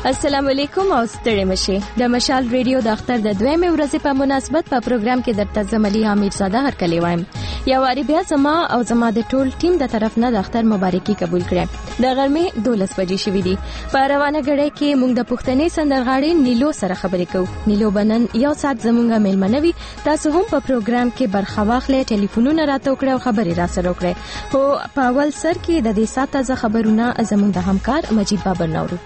السلام علیکم او ستړي مشه د مشال ریډیو د اختر د دویمه ورځې په مناسبت په پروګرام کې درته زملي حمید زاده هرکلی وایم. یا واری بیا زما او زما د ټول ټیم د طرف نه د اختر مبارکي قبول کړم. د غرمې 12 بجې شوې دي. په روانه غړې کې موږ د پښتنې سندرغاړي نیلو سره خبرې کوو. نیلو بنن یو سات زمونږه میلمنوي. تاسو هم په پروګرام کې برخه واخلئ، ټلیفونونه راته وکړئ او خبرې را سره وکړئ. خو په اول سر کې د دې سات تازه خبرونه زموږ د همکار مجید بابر نورو.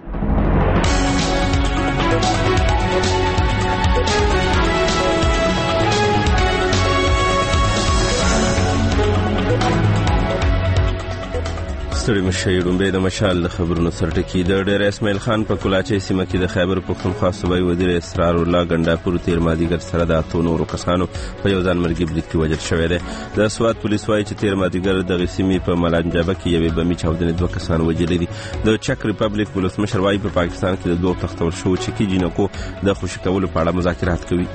ستړي مشي رومبه د مشال د خبرونو سرټکی د ډیر اسماعیل خان په کولاچي سیمه کې د خیبر پختونخوا صوبایي وزیر اسرار الله ګنڈاپور تیر مازیګر سره د اتو نورو کسانو په یو ځان مرګي برید کې وژل شوی دی. د سوات پولیس وايي چې تیر مازیګر د غسیمې په ملانجابه کې یوې بمي چاودنې 2 کسان وژل دي. د چک ریپبلیک ولسمشر وايي په پاکستان کې د 2 تختول شو چې کې جنکو د خوشی کولو په اړه مذاکرات کوي.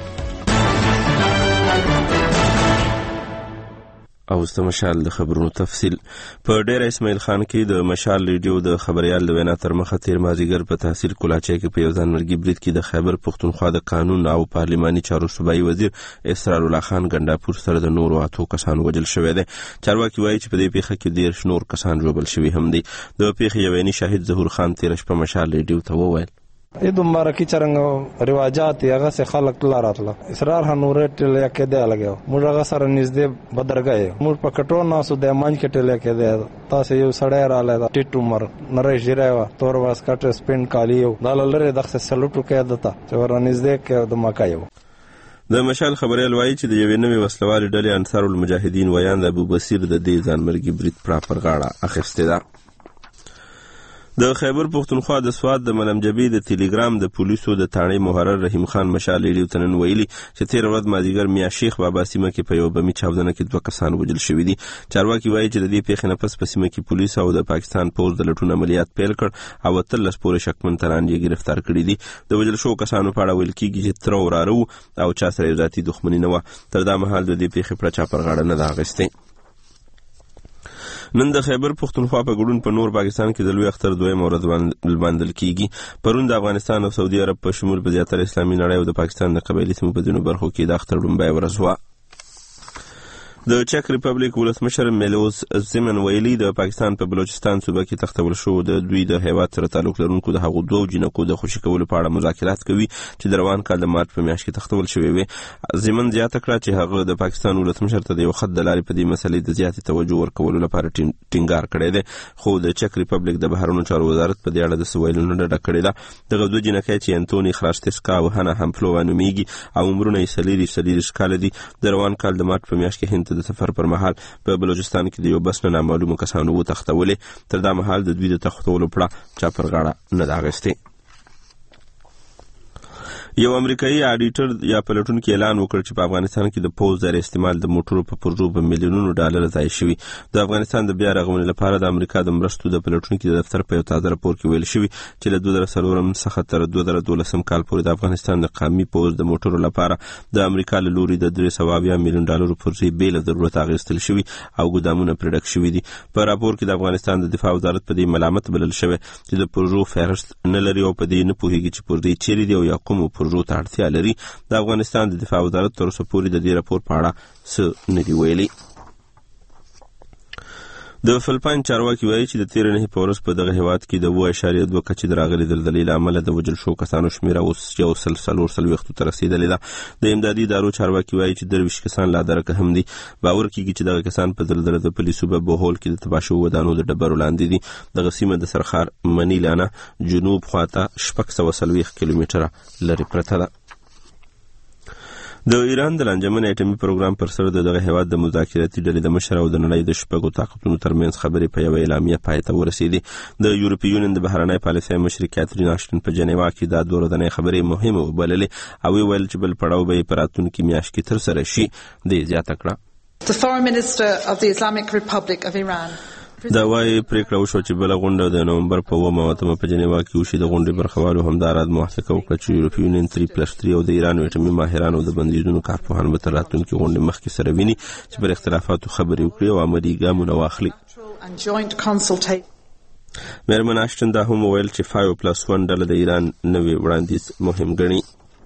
او ست مشال د خبرونو تفصیل. په ډیر اسماعیل خان کې د مشال ریډیو د خبريال د وینا تر مخه تیر مازیګر په تحصیل کولاچي کې په یو ځان مرګي برید کې د خیبر پختونخوا د قانون او پارلماني چارو صوبایي وزیر اسرار الله خان ګنڈاپور سره د نورو اتو کسان وژل شوی دی. چارواکي وایي چې په دې پیښه کې 10 نور کسان ژوبل شوي هم دي. د پیښې یویني شاهد ظهور خان تیر شپه مشال ریډیو ته وویل ایدو مبارکی چرنګ رواجات هغه سه خلک لاراتله اسرار هنورت لیا کې دی لګیو موږ هغه سره نږدې بدرګای موږ په کټو ناسو د مانج کې ټل کې دی تاسو یو سړی را لاله ټیټ عمر نری جریوا تور واس کټ سپین کالیو داللره دغه سلوټو کې دتا چې ور نږدې کې د مکایو. د مشال خبريال وایي چې د یوې نوې وسلوالې ډلې انصار المجاهدین ویان ابو بصیر د دې ځان مرګي برید پر غاړه اخیسته ده. د خیبر پختونخوا د سواد د ملمجبي د ټلګرام د پولیسو د تاڼې محرر رحیم خان مشال ریډیو تنن ویلي چې تیر ورځ مازیګر میا شیخ بابا سیمه کې په یو بمي چاودنه کې 2 کسان وژل شوي دي. چارواکي وایي چې د دې پیښې نه پس په سیمه کې پولیس او د پاکستان پوز د لټون عملیات پیل کړ او 13 پورې شکمن تران یې گرفتار کړي دي. د وژل شو کسانو په اړه ویل کېږي چې تر وراره او چا سره ذاتي دښمني نه و. تر دا مهال د دې پیښې پر چا پر غاړه نه دا غسته. نن د خیبر پختونخوا په ګډون په نور پاکستان کې د لوی اختر دویم ورځ لمانځل کیږي. پرون د افغانستان او سعودي عرب په شمول په زیاتره اسلامي نړۍ او د پاکستان د قبایلی سیمو په ځینو برخو کې د اختر لومړی ورځ وه. د چک ریپبلیک ولسمشر میلوز زمن ویلي د پاکستان په بلوچستان صوبه کې تختول شو د دوی د هیواد سره تعلق لرونکو د هغو 2 جنکو د خوشی کولو په اړه مذاکرات کوي چې د روان کال د مارچ په میاشت کې تختول شوی وي. زمن زیاته کړه چې هغه د پاکستان ولسمشر ته د یو خط د لارې په دې مسلې د زیاتې توجه ورکولو لپاره ټینګار کړی دی. خو د چک ریپبلیک د بهرنیو چارو وزارت په دې اړه د سوالونو ډډه کړې ده. دغه 2 جنکې چې انټونی خراشتسکا او هانا همفلو نومیږي او عمرونه یې 40 کال دي د روان کال د مارچ په میاشت کې هند د سفر پر مهال په بلوچستان کې د یو بس نه معلومه کسانو وتښتولې. تر دا مهال د دوی د تښتولو پړه چا پر غاړه نه ده اخیستې. یو امریکایي اډیټر یا پلټونکو اعلان وکړ چې په افغانستان کې د پوز در استعمال د موټرو په پروژو په میلیونونو ډالر ضایع شوی. د افغانستان د بیا رغونې لپاره د امریکا د مرستو د پلټونکو د دفتر په یو تازه راپور کې ویل شوی چې له 2004 څخه تر 2012 کال پورې د افغانستان د قومي پوز د موټرو لپاره د امریکا له لوري د 300 میلیون ډالر پروژې بیل ضرورت اخیستل شوی او ګدامونه پرډک شوی دي. په راپور کې د افغانستان د دفاع وزارت په دې ملامت بلل شوی چې د پروژو فهرست نه لري او په دې نه پوهیږي چې پروژې چیرې دي او یا کوم پروژو ته اړتیا لري. د افغانستان د دفاع وزارت تر اوسه پورې د دې راپور په اړه څه نه دی ویلي. د فلپاین چارواکي وایي چې د تیر نه په ورځ په دغه هیواد کې د 2.2 کچې د راغلي دلدلې له امله د وژل شو کسانو شمېره اوس 140 ته رسیدلې ده. د امدادي ادارو چارواکي وایي چې 23 کسان لا درکه هم دي. باور کېږي چې دغه کسان په دلدله د پولیسو په بهول کې د تباه شوو ودانو د ډبرو لاندې دي. دغه سیمه د سرخار منیلانه جنوب خواته 640 کیلومتره لرې پرته ده. د ایران د لانجمن اټومي پروګرام پر سر دغه هیواد د مذاکراتي ډلې د مشر او د نړۍ د شپږو طاقتونو ترمنځ خبرې په یو اعلامیه پای ته ورسېدې. د یورپي یونین د بهرنۍ پالیسۍ مشر کاترین آشټن په جنیوا کې دا 2 ورځنۍ خبرې مهمه وبللې او ویل چې بل پړاو به په راتلونکي میاشت کې ترسره شي. د زیاته کړه The Foreign Minister of the Islamic Republic of Iran دا وايي پریکړه وشو چې بل غونډه د نومبر په 9 په جنیوا کې وشي. د غونډې برخوالو همدارد موافقه وکړه چې یورپي یونین 3+3 او د ایران اټومي ماهرانو د بندیزونو کارپوهان به تر راتلونکي غونډې مخکې سره ویني چې پر اختلافاتو خبرې وکړي او عملي ګامونه واخلي. مېرمن اشټن دا هم وویل چې 5+1 ډله د ایران نوی وړاندیز مهم ګڼي.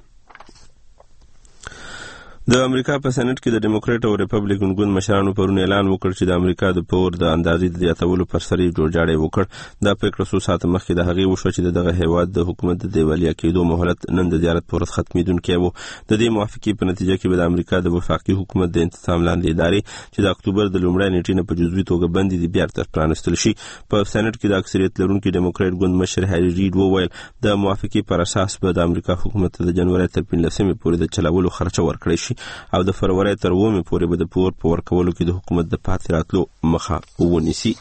د امریکا په سېنات کې د ډیموکراټ او ریپبلیکن ګوند مشرانو پرون اعلان وکړ چې د امریکا د پور د اندازې د زیاتولو پر سر یې جوړجاړی وکړ. دا پریکړه څو ساعته مخکې د هغې وشوه چې دغه هیواد د حکومت د دیوالیا کېدو مهلت نن د زیارت په ورځ ختمېدونکی و. د دې موافقې په نتیجه کې به د امریکا د وفاقي حکومت د انتظام لاندې ادارې چې د اکتوبر د لومړۍ نیټې نه په جزوي توګه بندې دي بیا تر پرانستل شي. په سېنات کې د اکثریت لرونکي ډیموکراټ ګوند مشر هاري ریډ وویل د موافقې پر اساس به د امریکا حکومت ته د جنوري تر 15 پورې د چلولو خرچه ورکړی شي او د فروری تر 9 پورې به د پور په ورکولو کې د حکومت د پاتې راتلو مخه ونیسي.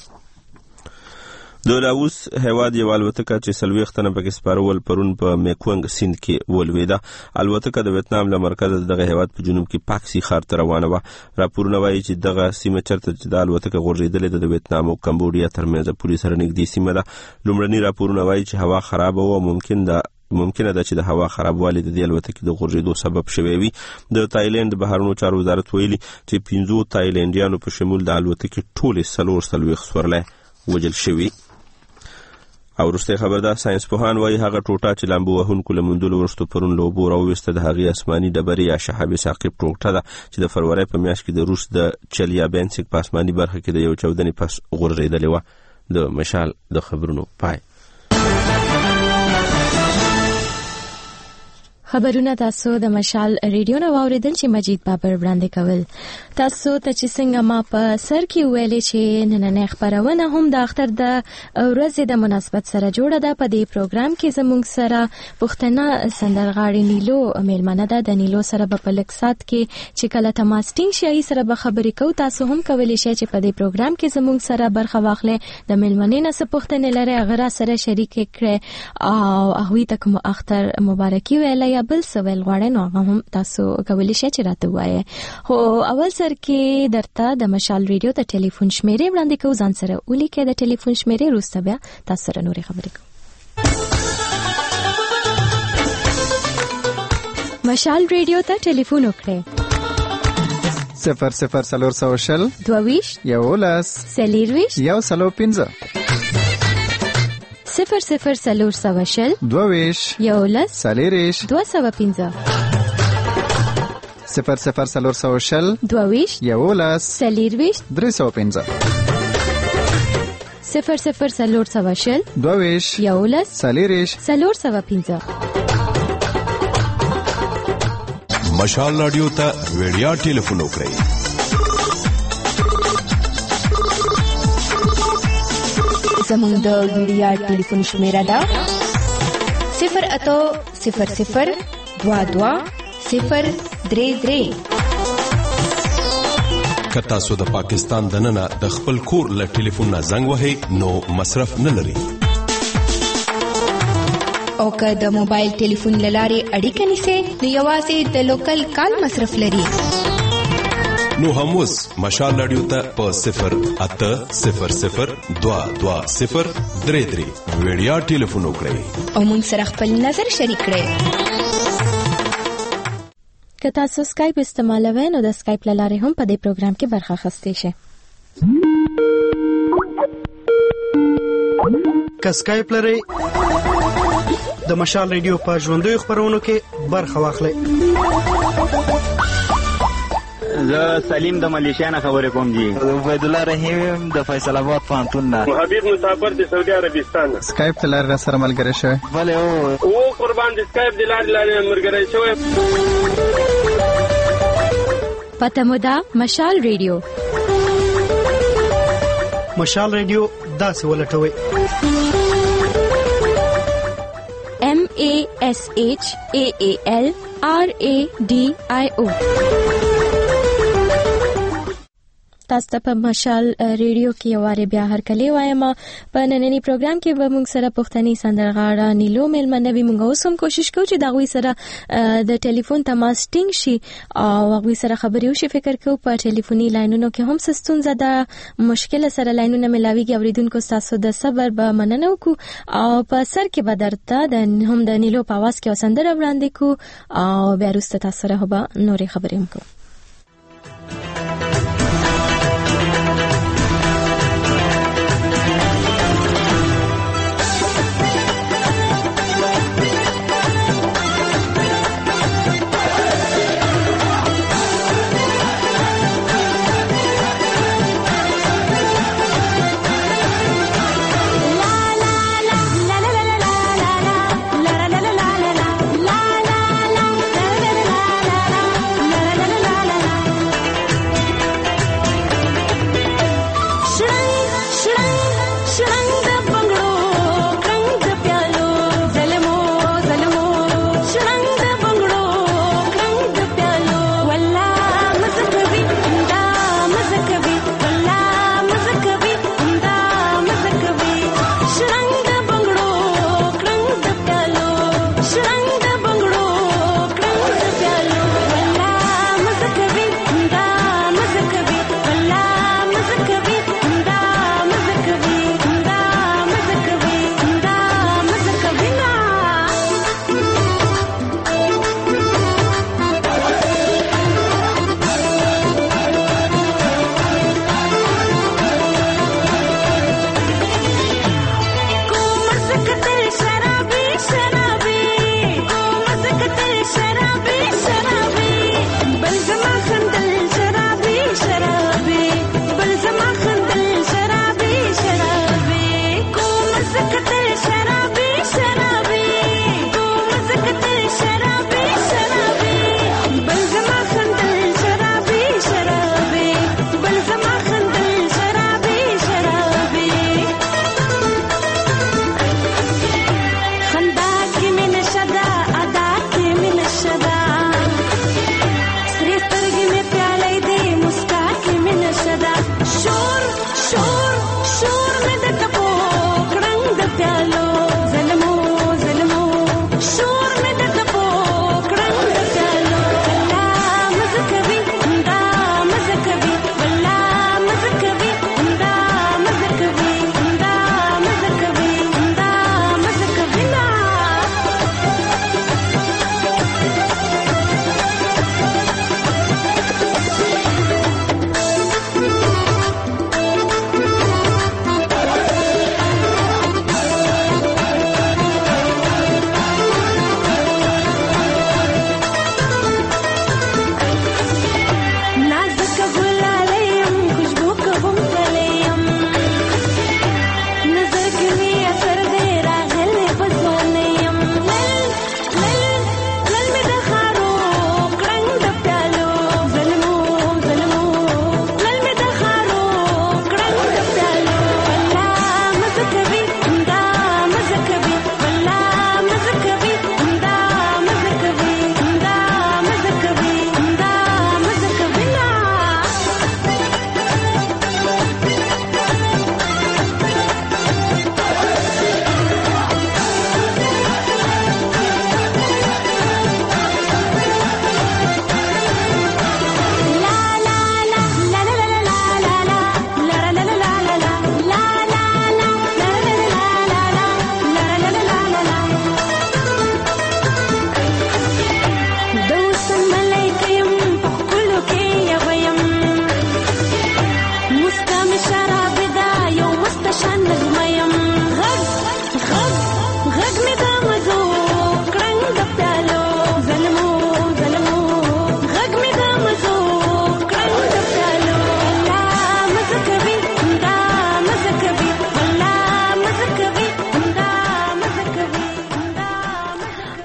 د لاوس هیواد یو الوتکه چې 40 تنه پکې سپارول پرون په میکونګ سیند کې ولوېده. الوتکه د ویتنام له مرکزه دغه هیواد په جنوب کې پاکسي ښار ته روانه وه. راپورونه وایي چې دغه سیمه چرته چې د الوتکه غورځېدلې ده د ویتنام او کمبوډیا ترمنځ پولې سره نږدې سیمه ده. لومړني راپورونه وایي چې هوا خرابه وه او ممکنه ده چې د هوا خرابوالی د دې الوتکې د غورځېدو سبب شوی وي. د تایلند د بهرنیو چارو وزارت ویلي چې 15 تایلندیانو په شمول د الوتکې ټولې 44 سورلۍ وژل شوي. او وروستی خبر ده، ساینس پوهان وایي هغه ټوټه چې لامبو وهونکو له موندلو وروسته پرون له اوبو راوویسته د هغې اسماني ډبرې یا شهاب ثاقب ټوټه ده چې د فروری په میاشت کې د روس د چلیابینسک په اسماني برخه کې د یو چاودنې پس غورځېدلې وه. د مشال د خبرونو پای. خبرونه تاسو د مشال ریډیو نه واوریدل چې مجید بابر وړاندې کول. تاسو ته چې څنګه ما په سر کې ویلې چې نننۍ خبرونه هم د اختر د ورځې د مناسبت سره جوړه ده. په دې پروګرام کې زموږ سره پښتنه سندرغاړې نیلو میلمنه ده. د نیلو سره په لکسات کې چې کله تماس ټینګ شي سره به خبرې کوو. تاسو هم کولی شئ چې په دې پروګرام کې زموږ سره برخه واخلئ. د میلمنې نه څه پوښتنې لرئ هغه را سره شریک کړئ او هغوی ته کوم اختر مبارکي ویلی یا بل څه ویل غواړئ نو هغه هم تاسو کولی شئ چې راته ووایئ. خو اول سر کې درته د مشال ریډیو د ټلیفون شمیرې وړاندې کوو. ځان سره ولیکئ د ټلیفون شمیرې، وروسته بیا تاسو سره نورې خبرې کوو. مشال ریډیو ته ټلیفون وکړئ 00 22 11 40 105 00 22 11 40 205 00 22 11 40 305 00 22 11 40 305. مشال رادیو ته ویډیا ټلیفون وکړئ 0 زموږ د ویډیا ټلیفون شمیره ده 08000 22 033. که تاسو د پاکستان دننه د خپل کور له ټلیفون نه زنګ وهئ نو مصرف نه لري. او که د موبایل ټلیفون لارې اړیکه نیسئ نو یوازې د لوکل کال مصرف لري. نو هم اوس مشال رادیو ته په 08000 220 33 ویډیا ټلیفون وکړئ او موږ سره خپل نظر شریک کړئ. که تاسو سکایپ استعمالوئ نو د سکایپ له لارې هم په دې پروګرام کې برخه اخیستی شئ. که سکایپ لرئ د مشال ریډیو په ژوندیو خبرونو کې برخه واخلئ. زه سلیم د ملیشیا نه خبرې کوم جی. عبید الله رحیم د فیصل آباد پوهنتون نه. حبیب مسافر د سعودي عربستان نه. سکایپ ته لاره سره ملګری شوی. بله او قربان د سکایپ د لارې ملګری شوی. پته مو ده مشال ریډیو. مشال ریډیو داسې ولټوئ MASHAALRADIO. تاسو ته په مشال ریډیو کې یو واره بیا هرکلی وایم. په نننی پروګرام کې به موږ سره پښتني سندرغاړه نیلو میلمنه وي. موږ اوس هم کوشش کوو چې د هغوی سره د ټلیفون تماس ټینګ شي او هغوی سره خبرې وشي. فکر کوو په ټلیفوني لاینونو کې هم څه ستونزه ده، مشکل سره لاینونه ملاویږي. اوریدونکو ستاسو د صبر به مننه وکړو او په سر کې به درته هم د نیلو په اواز کې سندره وړاندې کوو او بیا وروسته تاسو سره به نورې خبرې هم کوو.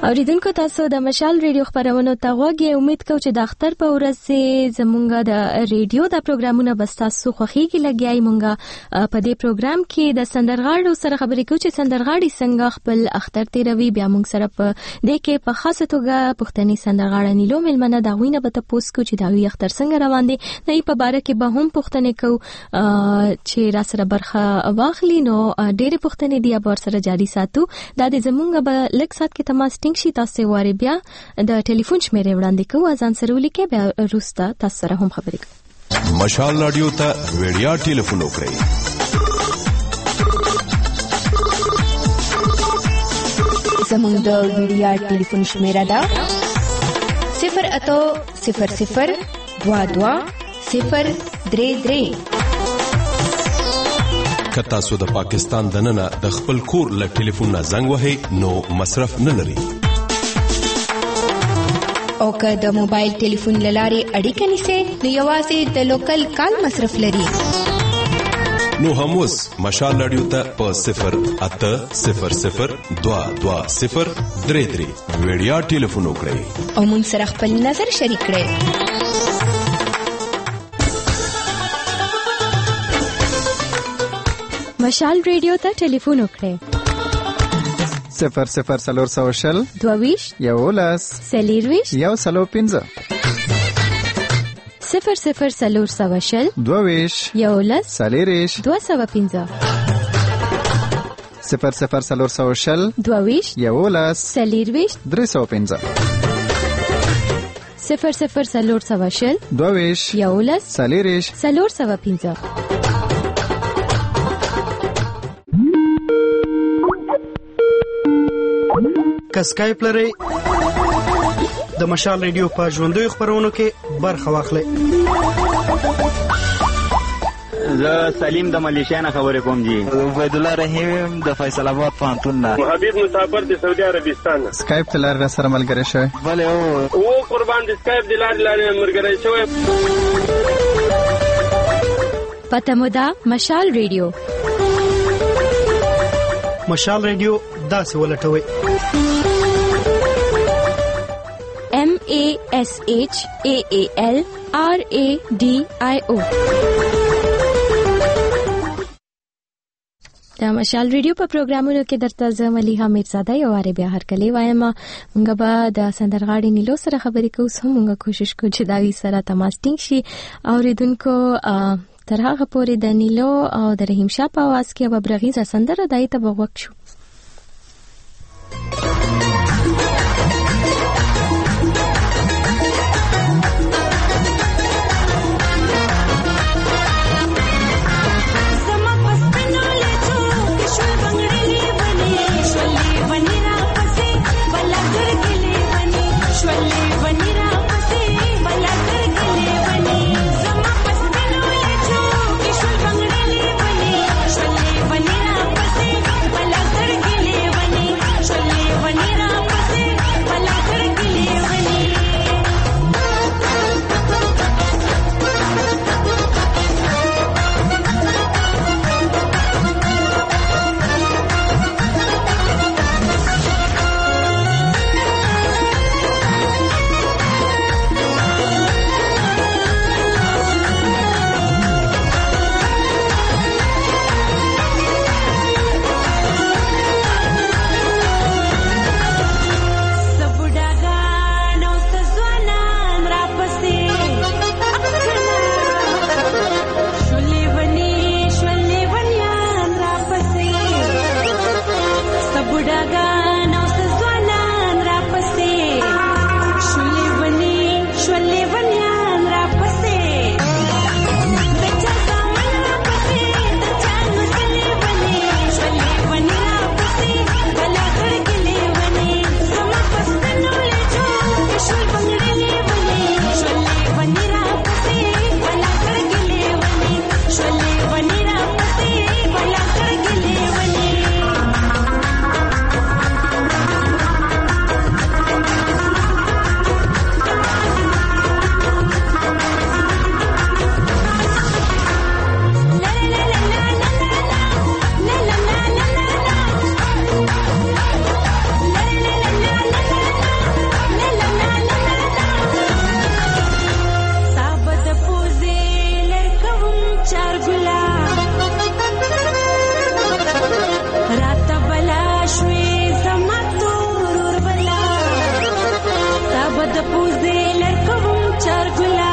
اوریدونکو تاسو د مشال ریډیو خبرونو ته غوږی امید کوم چې د اختر په ورځ زمونږ د ریډیو د پروګرامونو بستاسو خوخیږي لګیای مونږه په دې پروګرام کې د سندرغاړو سره خبرې کوو چې سندرغاړي څنګه خپل اختر تیروي. بیا مونږ سره په دې کې په خاصه توګه پښتني سندرغاړه نیلو ملمنه دا غوینه به تاسو کو چې دا وی اختر څنګه روان دي نه په باره کې به هم پښتني کو چې را سره برخه واخلي. نو ډېر پښتني دی به سره جاري ساتو. دا د زمونږ به لک سات کې تماس شي تاسو واره بیا د ټلیفون شمیره وړاندې کوو ځان سره ولیکئ بیا روستا تاسو سره هم خبرې کوو. مشال رادیو ته ویډیا ټلیفون وکړئ 0 زموږ د ویډیا ټلیفون شمیره ده 0800022 کتا سو د پاکستان دننه د خپل کور له ټلیفون نه زنګ وهي نو مصرف نه لري او که د موبایل ټلیفون لاري اړیکه نیسه نو یوازې د لوکل کال مصرف لري. نو هم اوس مشال رادیو ته په 08000220333 ویډیا ټلیفون وکړئ او مون سره خپل نظر شریک کړئ. مشال ریډیو ته ټلیفون وکړئ 00400 22 یولس سلیرویش یو سلو 15 00400 22 یولس سلیریش 215 00400 22 یولس سلیرویش 315 00400 22 یولس سلیریش 315 اسکایپ لري د مشال ریډیو په ژوندوي خبرونو کې برخه واخلئ. زه سلیم د ملیشیا نه خبرې کوم جی. عبید الله رحیم د فیصل آباد پوهنتون نه. حبیب مسافر د سعودي عربستان نه. اسکایپ تلار سره ملګری شوی. بله او قربان د اسکایپ د لارې ملګری شوی. پته مو ده مشال ریډیو. مشال ریډیو داسې ولټوي MASHAALRADIO. د مشال ریډیو په پروګرامونو کې درته زه ملیحه میرزاده یو واره بیا هر کله وایم موږ به د سندرغاړي نیلو سره خبرې کوو. موږ کوشش کوو چې دا وی سره تماس ټینګ شي. اوریدونکو تر هغه پورې د نیلو او د رحیم شاه په आवाज کې به برغیزه سندره دای ته بغوک شو. Bala دې لکوم چرګلا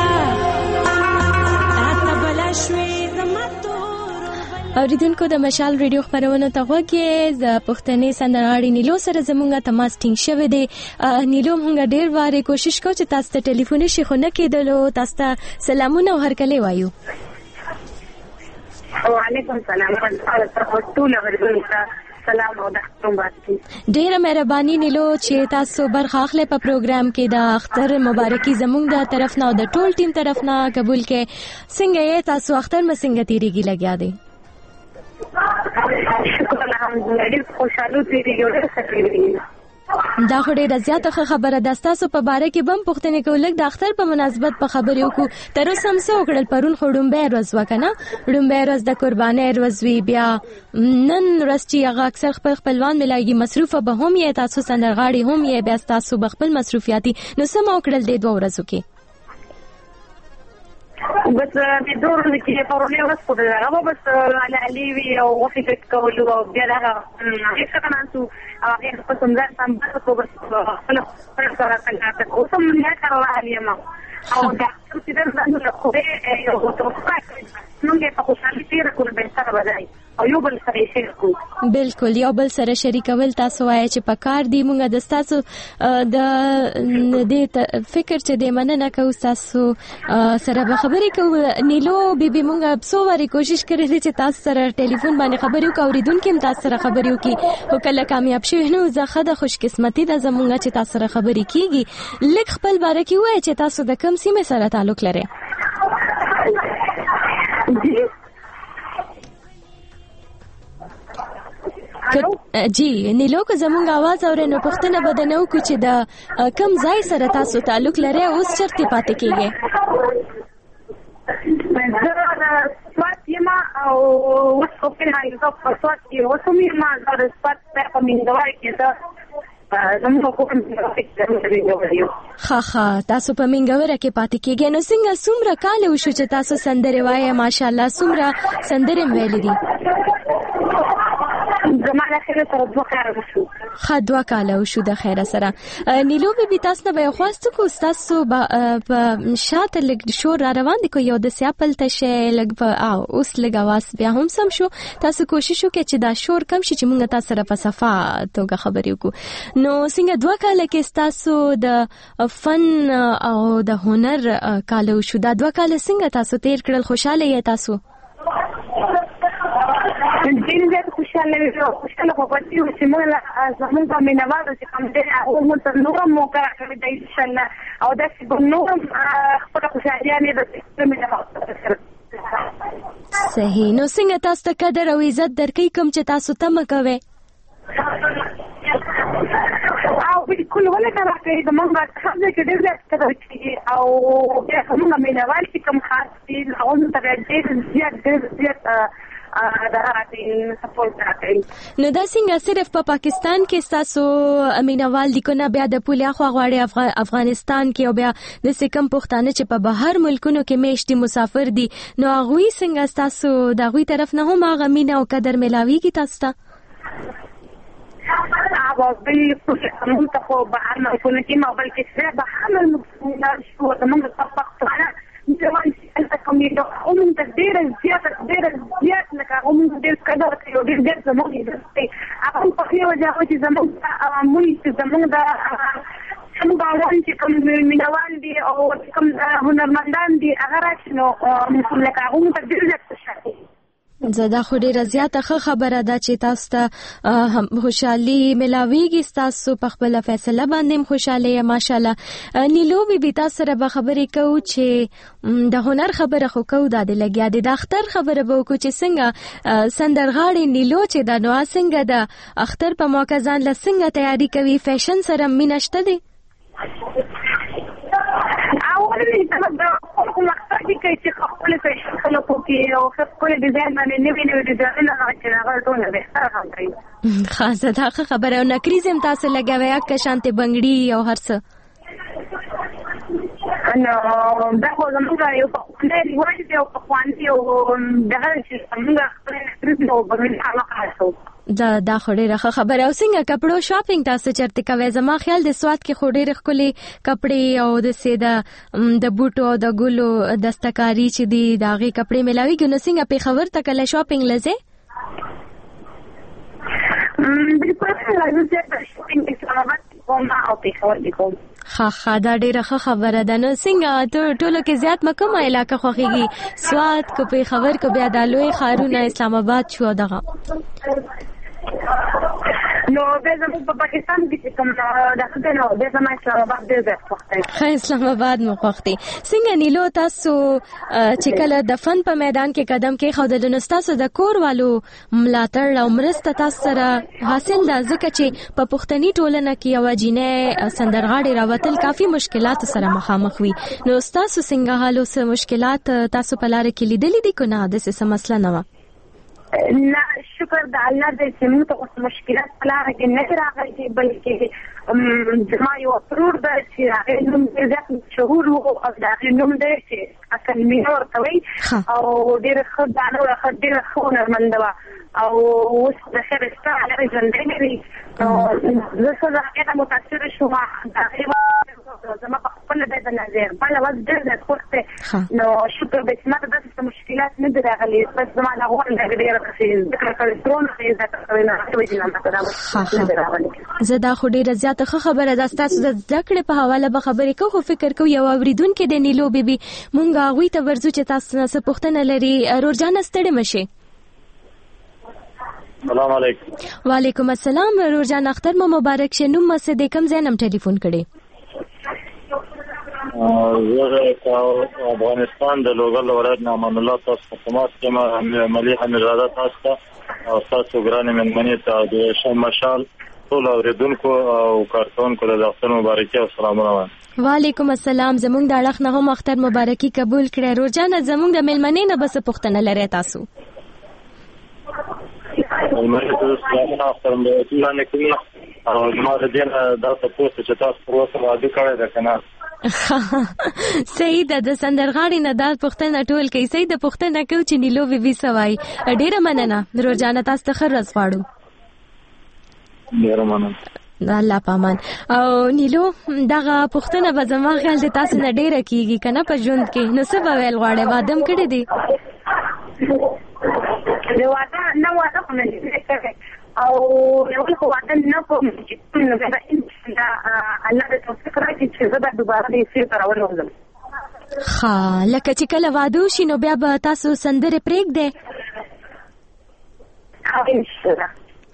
راته بلا شوي زما اوریدونکو د مشال ریډیو خبرونه ته غوږی ز پښتنې سندرغاړي نیلو سره زمونږه تماس ټینګ شوی دی. نیلو موږ ډیر واره کوشش کوو چې تاسو ته ټلیفوني شي خو نه کېدلو. تاسو ته سلامونه او هرکلی وایو. وعلیکم سلام ټول اوریدونکو سلام او د خپل باندې ډیره مهرباني نیلو چې تاسو برخه اخلي په پروګرام کې. د اختر مبارکي زمونږ د طرف نه او د ټول ټیم طرف نه قبول کې. څنګه یې تاسو اختر مسنګ تیریږي لګیا دی؟ شکر الحمدلله ډیر خوشاله تیریږي. دا خو ډیره زیاته خبره ده. تاسو په باره کې بم پوښتنه کولک د اختر په مناسبت په خبرې وکړو. تر اوسه هم څه وکړل؟ پرون خو ډومبه ورځ وکنه، ډومبه ورځ د قربانۍ ورځ وی. بیا نن ورځ چې هغه اکثر خپل خپلوان ملایي مصروفه به هم یې، تاسو سندرغاړي هم یې، بیا تاسو خپل مصروفیاتي نو څه مو وکړل د دوه ورځو کې؟ بس د دور کې پرونی ورځ په دغه بس علي وی او وفیت کولو او بیا دا هیڅ کنه څو هغه په څنګه سم په بس خپل سره څنګه او سم نه کارول علي ما او دا چې درته خو دې یو توفیق نو کې په خوشالي تیر کول به سره بدای او یو بل سره شریکو. بالکل یو بل سره شریکول تاسو وایي چې په کار دی. مونږ د تاسو د دې فکر چې د مننه کوو تاسو سره به خبرې کوو. نیلو بیبي مونږ څو واری کوشش کړې چې تاسو سره ټلیفون باندې خبرې وکړو، اوریدونکو هم تاسو سره خبرې وکړي، خو کله کامیاب شوی نو زه خدای خوش قسمتي ده زمونږ چې تاسو سره خبرې کیږي. لیک خپل باره کې وایي چې تاسو د کوم سیمه سره تعلق لرئ؟ جی نیلو که زمونږ आवाज اورئ نو پوښتنه به درنه وکړو چې د کوم ځای سره تاسو تعلق لرئ او اوس چېرته پاتې کیږئ؟ زه سوات یم او اوس خو فلحال زه په سوات کې اوسم یم. زه د سوات په مینګوال کې ده ښه تاسو په منګوره کې پاتې کېږئ. نو څنګه څومره کال وشو چې تاسو سندرې وایئ؟ ماشاءالله څومره سندرې ویلې دي؟ زما د خیره سره 2 کاله وشو. ښه 2 کاله وشو د خیره سره. نیلو بیبي تاسو نه به خواست کو تاسو په شاته لګ شور را روان دي کو یو د سیاپل ته شي لګ په اوس لګ واس بیا هم سم شو. تاسو کوشش وکړئ چې دا شور کم شي چې موږ تاسو سره په صفه توګه خبرې وکړو. نو څنګه 2 کاله کې تاسو د فن او د هنر کاله وشو؟ دا 2 کاله څنګه تاسو تیر کړل؟ خوشاله یې تاسو؟ ډېر زیات خوشاله یم. خوشاله خو پاتې یو چې موږ زموږ په مینوالو چې کوم دی هغه موږ ته نور موقع راکوي دی انشاءالله او داسې به نور خپله خوشحالیانې د مینوالو سره. صحیح. نو څنګه تاسو ته قدر او عزت درکوي کوم چې تاسو تمه کوئ؟ او بالکل ولکه راکوي زموږ هر ځای کې ډېر زیات قدر کېږي او بیا زموږ مینوال چې کوم خاص دي هغه موږ ته ډېر زیات نو دا څنګه صرف په پاکستان کې تاسو امینوال دي کنه بیا د پولیا خو غواړي افغانستان کې او بیا د سکم پښتانه چې په بهر ملکونو کې میشتي مسافر دي نو هغه څنګه تاسو د غوي طرف نه هم هغه مینا او قدر ملاويږي تاسو ته؟ بالکل موږ ته خو بهر ملکونو کې ما بلکې سره بهر ملکونو شو د موږ په پښتانه ځوان چې کوم یو اومن ته ډېر زیات لکه اومن ډېر قدر کوي ډېر زموږ دې هغه په یو ځای چې زموږ مونږ چې زموږ د څنګه باندې چې کوم مینوال دي او کوم هنرمندان دي هغه راشي نو لکه اومن ته ډېر زیات خوشاله. زدا خو ډیره زیاته خبره ده چې تاسو ته خوشحالي ملاويږي. تاسو په خپل فیصله باندې خوشاله ماشاءالله. نیلو بیبي تاسو سره به خبرې کوو چې د هنر خبره خو کوو د لګیا دي د اختر خبره به وکړو چې څنګه سندرغاړي نیلو چې د نو څنګه د اختر په موقع ځان له څنګه تیاری کوي؟ فیشن سره مینشته دي؟ اولنی د خلکو مقصد کې چې خپل فیشن خلکو کې او خپل ډیزاین باندې نوی ډیزاین راځي هغه ټول به ښه کوي. خاصه دا خبره او نکریزم تاسو لګوي که شانته بنگړي او هر څه نو دا خو زموږ یو په رواج دی او په خوان دی او دغه چې موږ خپل نو بنګړي علاقه هڅو دا خوري رخه خبره او څنګه کپړو شاپینګ تاسو چرته کوي زما خیال د سواد کې خوري رخلي کپڑے او د سیدا د بوټو او د ګلو دستکاری چې دی داغه کپڑے ملاوي ګنو څنګه په خبر تکله شاپینګ لزه بالکل راځي چې شاپینګ اسلام آباد کوم او په خبر لیکم ها دا ډیره خبره ده نو څنګه ټولو کې زیات مکمه علاقه خوخيږي سواد کو په خبر کو بیا د لوی خارونه اسلام آباد شو دغه نو د زموږ په پاکستان کې کوم دغه نو د زموږ اسلام آباد د وخت اسلام آباد مو وختي څنګه نیلو تاسو چې کله د فن په میدان کې قدم کې خو د نستاسو د کور والو ملاتړ او مرسته تاسو سره حاصل ده ځکه چې په پښتني ټولنه کې یو جنې سندرغاړي راوتل کافي مشکلات سره مخامخ وي نو تاسو څنګه حالو سره مشکلات تاسو په لار کې لیدلې دي کو نه د څه مسله نه نه شکر د الله دې چې موږ ته مشکلات لاره کې نه راغلي بلکې زما یو پرور د چې هغه نوم دې ځکه شهور او د هغه نوم دې چې اصل مینور کوي او ډېر خدانو ډېر خونه مندوا او اوس د خیر ستاره لري ژوندې لري نو زه څنګه متاثر شوم زما په خپل د نظر بل وځ ډېر خوښته نو شکر دې چې ماته داسې مشکلات نه درغلي بس زما لا غوړ نه ډېر څه ذکر کړی سترون دې ذکر کړی نه توجه نه ماته زه دا خو ډېر زیاته خبره ده تاسو د ذکر په حواله به خبرې کوو فکر کوم یو اوریدونکو د نیلو بیبي مونږه غوي ته ورزو چې تاسو نه څه پوښتنه لري رورجان ستړي مشه السلام علیکم وعلیکم السلام رورجان اختر مو مبارک شه نوم مې د کوم ځای نم ټلیفون کړي زه افغانستان د لوګل ولایت نه امان الله تاسو په سمات کې ملي حمیدزاده تاسو او تاسو ګرانه مننه ته د شمشال ټول اوریدونکو او کارکونکو د ډاکټر مبارکي او سلامونه وعلیکم السلام زمونږ د اړخ نه هم اختر مبارکي قبول کړئ رورجان زمونږ د ملمنې نه بس پوښتنه لري تاسو مې سلامونه اختر مبارکي لاندې کوم او ما د دې دا تاسو چې تاسو پروسه واده کړی ده کنه صحیح ده د سندرغاړي نه دا پوښتنه ټول کوي صحیح د پوښتنه کو چې نیلو بي سوای ډیره مننه رورجان تاسو ته خیر ورځ غواړو ډیره مننه الله پامان او نیلو دغه پوښتنه به زما خیال د تاسو نه ډیره کیږي کنه په ژوند کې نو څه به ویل غواړي وادم کړی دی واده نه واده کوم نه او یو خو واده نه کوم چې نو دا الله دې توفیق راکړي چې زه به دوباره دې سیر ته راولم ها لکه چې کله واده شي نو بیا به تاسو سندره پرېږدئ ان شاء الله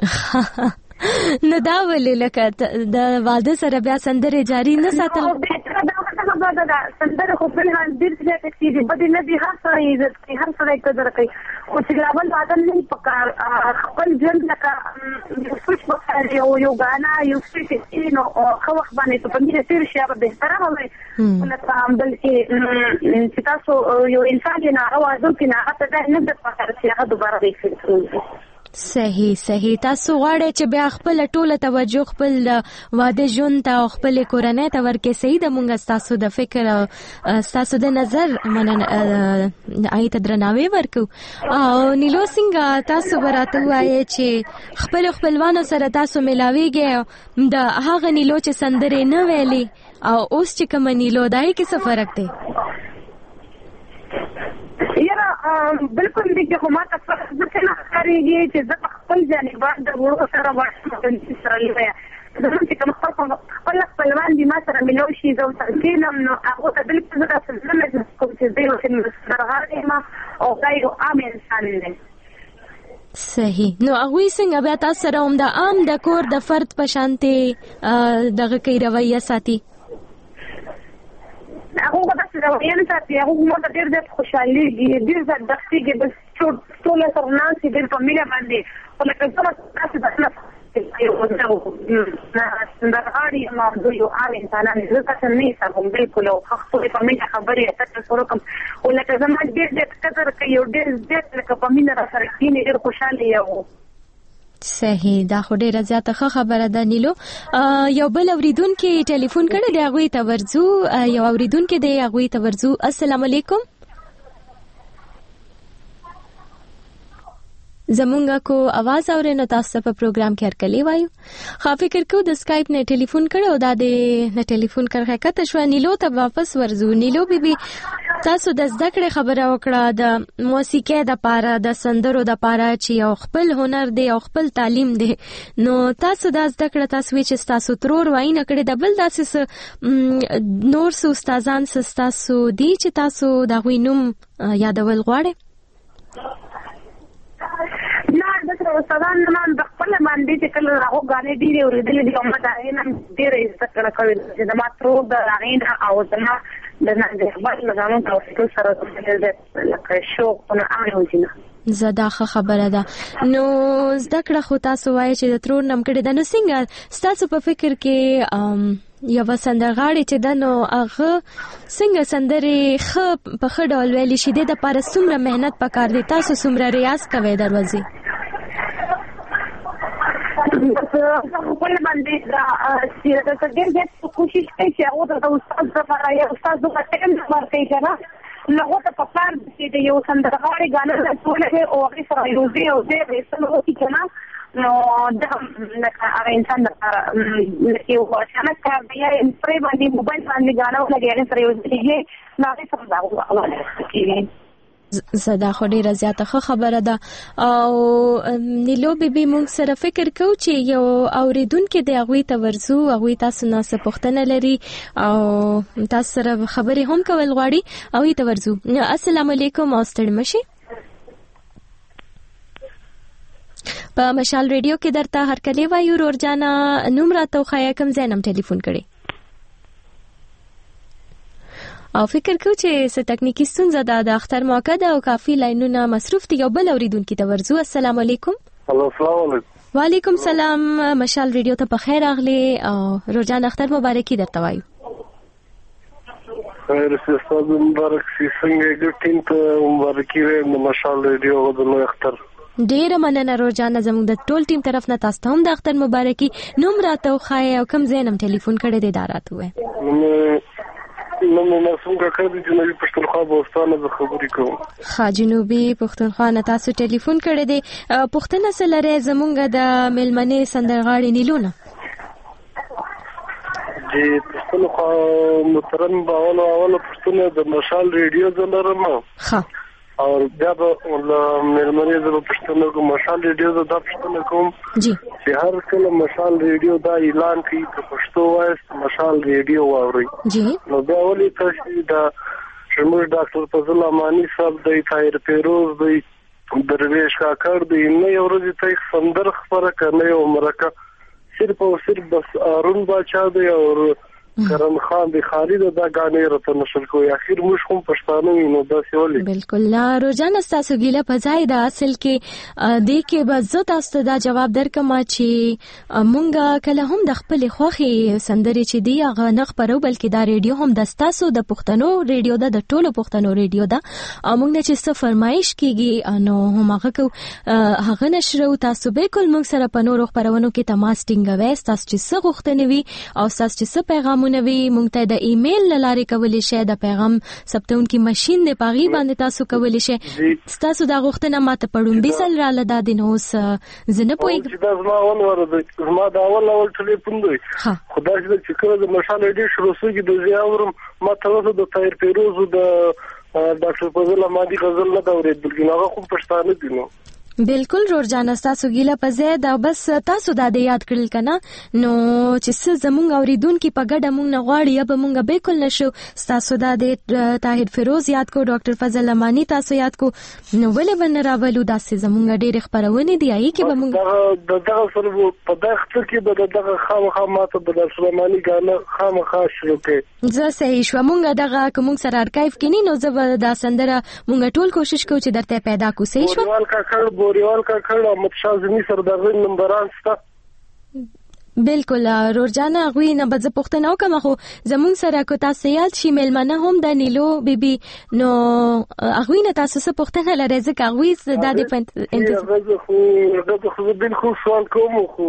نو دا ولې لکه د واده سره بیا سندره جاری نه ساتل دا سندره خو په حال ډیر څه کوي بده نه دي هر څه عزت کوي هر څه قدر کوي او چې لاول واده نه پکار خپل ژوند لکه یو څه په یو غانا یو څه چې نو خو وخت باندې په دې سیر شي به بهتره وي ولکه بلکې چې تاسو یو انسان نه راوځو کې نه هغه ته نه د پکار چې هغه دوباره وکړي صحیح تاسو غواړئ چې بیا خپل ټوله توجه خپل واده ژوند ته او خپل کورنۍ ته ورکې صحیح د مونږ تاسو د فکر او تاسو د نظر مننه آیت درناوی ورکو او نیلو څنګه تاسو براته وایي چې خپلوانو سره تاسو ملاويږئ د هغه نیلو چې سندره نه ویلي او اوس چې کوم نیلو دای کې څه فرق دی یاره بالکل دې چې ما تاسو څه نه کاریږي چې زه خپل جانبات د ورو سره واښم سره لوي زه چې کوم خپلوان دي ما سره ملو شي زه ترکینم نو هغه ته بالکل زه تاسو نه مې کوم چې دې وخت سره غواړم او دا یو عام انسان دی صحیح نو هغه څنګه بیا تاسو سره هم د عام د کور د فرد په شانتي دغه کوي رویه ساتي هغه د رویه ساتي هغه مو د ډېر خوشحالي ډېر د دختي بس ټول سره ناسي د فامیل باندې ولکه څه تاسو د یو سندرغاړي موضوع یو عام انسانان زه تاسو نه سم بالکل او خپل فامیل خبرې تاسو سره کوم ولکه زما ډېر قدر کوي او ډېر لکه فامیل سره کینې ډېر خوشاله یو صحیح دا خو ډیره زیاته خبره ده نیلو یو بل اوریدونکو ټلیفون کړی دی هغه ته ورزو یو اوریدونکو دی هغه ته ورزو السلام علیکم زمونږه کو आवाज اورنه تاسو په پروګرام کې هرکلی وایو. خو فکر کو د اسکایپ نه ټلیفون کړو دا د ټلیفون کرخه کته شو. نیلو ته واپس ورزو. نیلو بیبي تاسو د زده کړې خبره وکړه د موسیقۍ د پاره د سندرو د پاره چې یو خپل هنر دی او خپل تعلیم دی. نو تاسو د زده کړې تاسو چې تاسو ترور وای نه کړی د بل داسې نور سو استادان تاسو دی چې تاسو دا وینم یادول غواړئ؟ نه د استادان نه د خپل باندې چې کله هغه غانې ډېرې اورېدلې دي او ما دا نه ډېرې عزت کړی چې د ما ترور د هغې او زما د خپل نظامونو توسط سره د لکه شوق نه اړوي نه زدا خبره ده. نو زده کړه خو تاسو وایي چې د ترور نم کړی د نو څنګه تاسو په فکر کې یو سندرغاړي چې د نو هغه څنګه سندرې خ په خ ډول ویلي شي د لپاره څومره مهنت پکار دي تاسو څومره ریاض کوي دروازه خپل باندې دا چې د ډېر کوشش کوي چې هغه د استاد لپاره یو استاد د ټیم ورکړي کنه نو هغه په کار چې د یو سندرغاړي غاڼه ټول او هغه سره یوځي او دې رسنو کې کنه نو دا هغه انسان لپاره یو څه کار دی یې پرې باندې موبایل باندې غاڼه ولګي سره یوځي نو هغه سره دا وایي زدا خو ډیره زیاته خبره ده. او نیلو بیبي مونږ سره فکر کوو چې یو اوریدونکو د هغوی ته ورزو هغوی تاسو نه څه پوښتنه لري او تاسو سره خبرې هم کول غواړي هغوی ته ورزو. السلام علیکم او ستړي مشئ. په مشال ریډیو کې درته هرکلی وایو. رورجانا نوم راته وښایه کوم ځای نه ټلیفون کړی او فکر کو چې څه ټکنیکی ستونزه ده د اختر موقع ده او کافي لاینونه مصروف دي. یو بل اوریدونکو ته ورزو. السلام علیکم. الو السلام علیکم. وعلیکم سلام. مشال ریډیو ته په خیر اغلی او روزانه اختر مبارکي درته وایو. خیر ستاسو مبارک شي. څنګه ګټین ته مبارکي د مشال ریډیو د اختر. ډیره مننه روزانه زموږ د ټول ټیم طرف نه تاسو ته هم د اختر مبارکي. نوم راته وښایه او کوم ځای نه ټلیفون کړی دی دا راته وایه. نو معصوم کاکا د جنوبي پښتونخوا بوستانه د خبرې کوم. ښه جنوبي پښتونخوا نه تاسو ټلیفون کړی دی. پښتنه څه لرئ زمونږ د میلمنې سندرغاړي نیلو نه؟ د پښتونخوا محترم باوله پښتونه د مشال ریډیو زه لرم ښه او بیا به میلمنې زه به پښتنه کوم مشال ریډیو زه دا پښتنه کوم چې هر کله مشال ریډیو دا اعلان کوي په پښتو وایست مشال ریډیو واوري نو بیا ولې تاسو دا زموږ ډاکټر فضل امانی صاحب دی طاهر فیروز دی درویش کاکړ دی نه یو ورځ ته سندر خبره کوي او مرکه صرف او صرف بس ارون باچا دی او کرم خان دی خالد دا غانې راته نشل کوي. اخر موږ هم پښتانه نو دا سیولې بالکل لا روزانه تاسو ګیله په ځای د اصل کې د کې بزت تاسو دا جواب درکما چې مونږه کله هم د خپل خوخي سندري چې دی هغه نخ پرو بلکې دا ریډیو هم د تاسو د پښتنو ریډیو د ټولو پښتنو ریډیو دا مونږ نه چې څه فرمایش کیږي نو هم هغه نشرو تاسو به کول مونږ سره په نورو خبرونو کې تماس ټینګوي تاسو چې څه غوښتنه وي او تاسو چې څه پیغام مونږ مونږ ته د ایمیل لارې کولای شئ د پیغام ثبتون کی ماشين د پاغي باندې تاسو کولای شئ. تاسو دا غوښتنه ماته پړم بیسل را لدا د نوس زنه پوي دا زما اول ورته زما دا اول ټلیفون دی خدای دې چې کله د مشال ډیر شروع سوي د زیاورم ما تاسو د طاهر فیروز د ډاکټر فضل امانی غزل نه دا ورېد بلکې هغه خو پښتانه دي. نو بالکل روزانه تاسو ګیله په زه دا بس تاسو دا د یاد کړل کنه نو چې څه زمونږ اوریدونکو په ګډه مونږ نه غواړي یا به مونږ بالکل نشو تاسو دا د طاهر فیروز یاد کو ډاکټر فضل امانی تاسو یاد کو نو ولې ونه راولو داسې زمونږ ډېر خبرونه دی ای کې به مونږ دغه سره په دغه کې دغه خامخا ماته د سليماني غاله خامخا شروع کړي زه صحیح شو مونږ دغه کوم سره ارکایف کینی نو زه دا سندره مونږ ټول کوشش کوو چې درته پیدا کو صحیح شو بوریوال کا کړه متشا زمي سردارین نمبران ستا بالکل روزانه غوی نه بز پښتنه کوم خو زمون سره کو تاسو یاد شي ملمنه هم د نیلو بیبي نو غوی نه تاسو څه پښتنه لري ځکه غوی د دې خو بالکل سوال کوم خو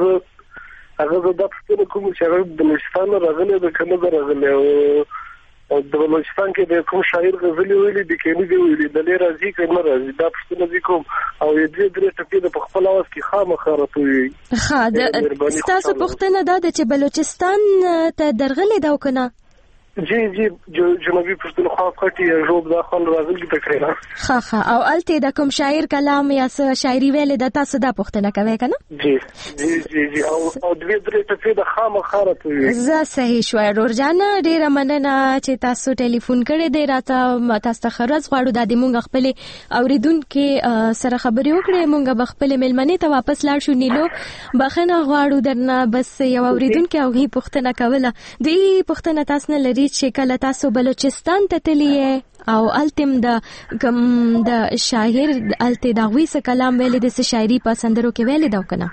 هغه د پښتنه کوم چې هغه د مشتانه راغله د کنه راغله او د بلوچستان کې د کوم شاعر غزل ویلي د کینی دی ویلي د لې راځي کنه راځي دا پښتنه دي کوم او دې درې ټپې د خپل اواز کې خامخا راټوي. ها د تاسو پښتنه دا چې بلوچستان ته درغلي دا وکنه جی جنوبي پښتونخوا کټي جوب دا خل راغلي تکرینا ها او الته د کوم شاعر کلام یا شاعري ویل د تاسو د پښتنه کوي کنه جی او دې درې ټپې د خامخا راټوي. زه صحیح شو ورجانه ډیره مننه چې تاسو ټلیفون کړی دی راته تاسو ته خرز غواړو د دې مونږ خپل اوریدونکو سره خبرې وکړې مونږ بخپل ملمنې ته واپس لاړ شو نیلو بخنه غواړو درنه بس یو اوریدونکو او هی پښتنه کوله دی پښتنه تاسو نه لري چې کله تاسو بلوچستان ته تللی او التم د شاعر الته دا وی څه کلام ویل د شاعري پسندرو کې ویل دا کنه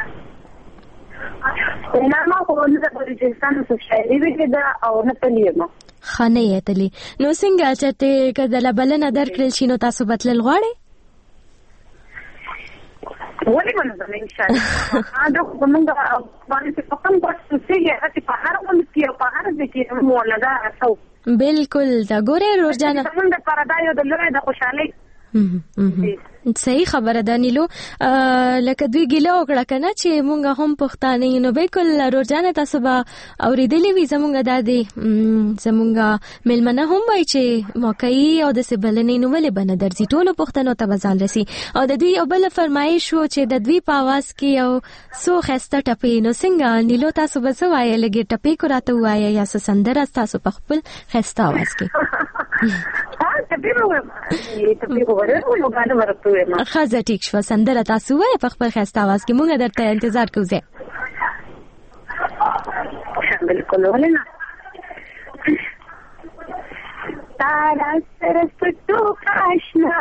نه ما خو د بلوچستان څخه شاعري ویل دا او نه تلیم خانه یې تلی نو څنګه چې کله بلنه درکړل شي نو تاسو بتل غواړئ ولې باندې ان شاء الله دا کومه باندې په کوم څه چې په هر ولې کې په هر ځای کې مولانا راځو بالکل دا ګوره روزانه څنګه د پردایو د لوی د خوشحالي صحیح خبره ده نیلو لکه دوی ګیله وکړه کنه چې مونږ هم پښتانه یو نو بالکل روزانه تاسو به اوریدلې وي زمونږ د زمونږ ملمنه هم وای چې موقعي او د سبلنې نو ولې بنه درځي ټولو پښتنو ته بزان رسی او د دوی یو بل فرمایش وو چې د دوی په आवाज کې یو سو خسته ټپې نو څنګه نیلو تاسو به څه وایي لګي ټپې کو راته وایي یا سندره تاسو په خپل خسته आवाज کې خزه ټیک شو سندره تاسو وای په خپل خسته आवाज کې مونږ درته انتظار کوو. بالکل ولنا تارا سرستو کاشنا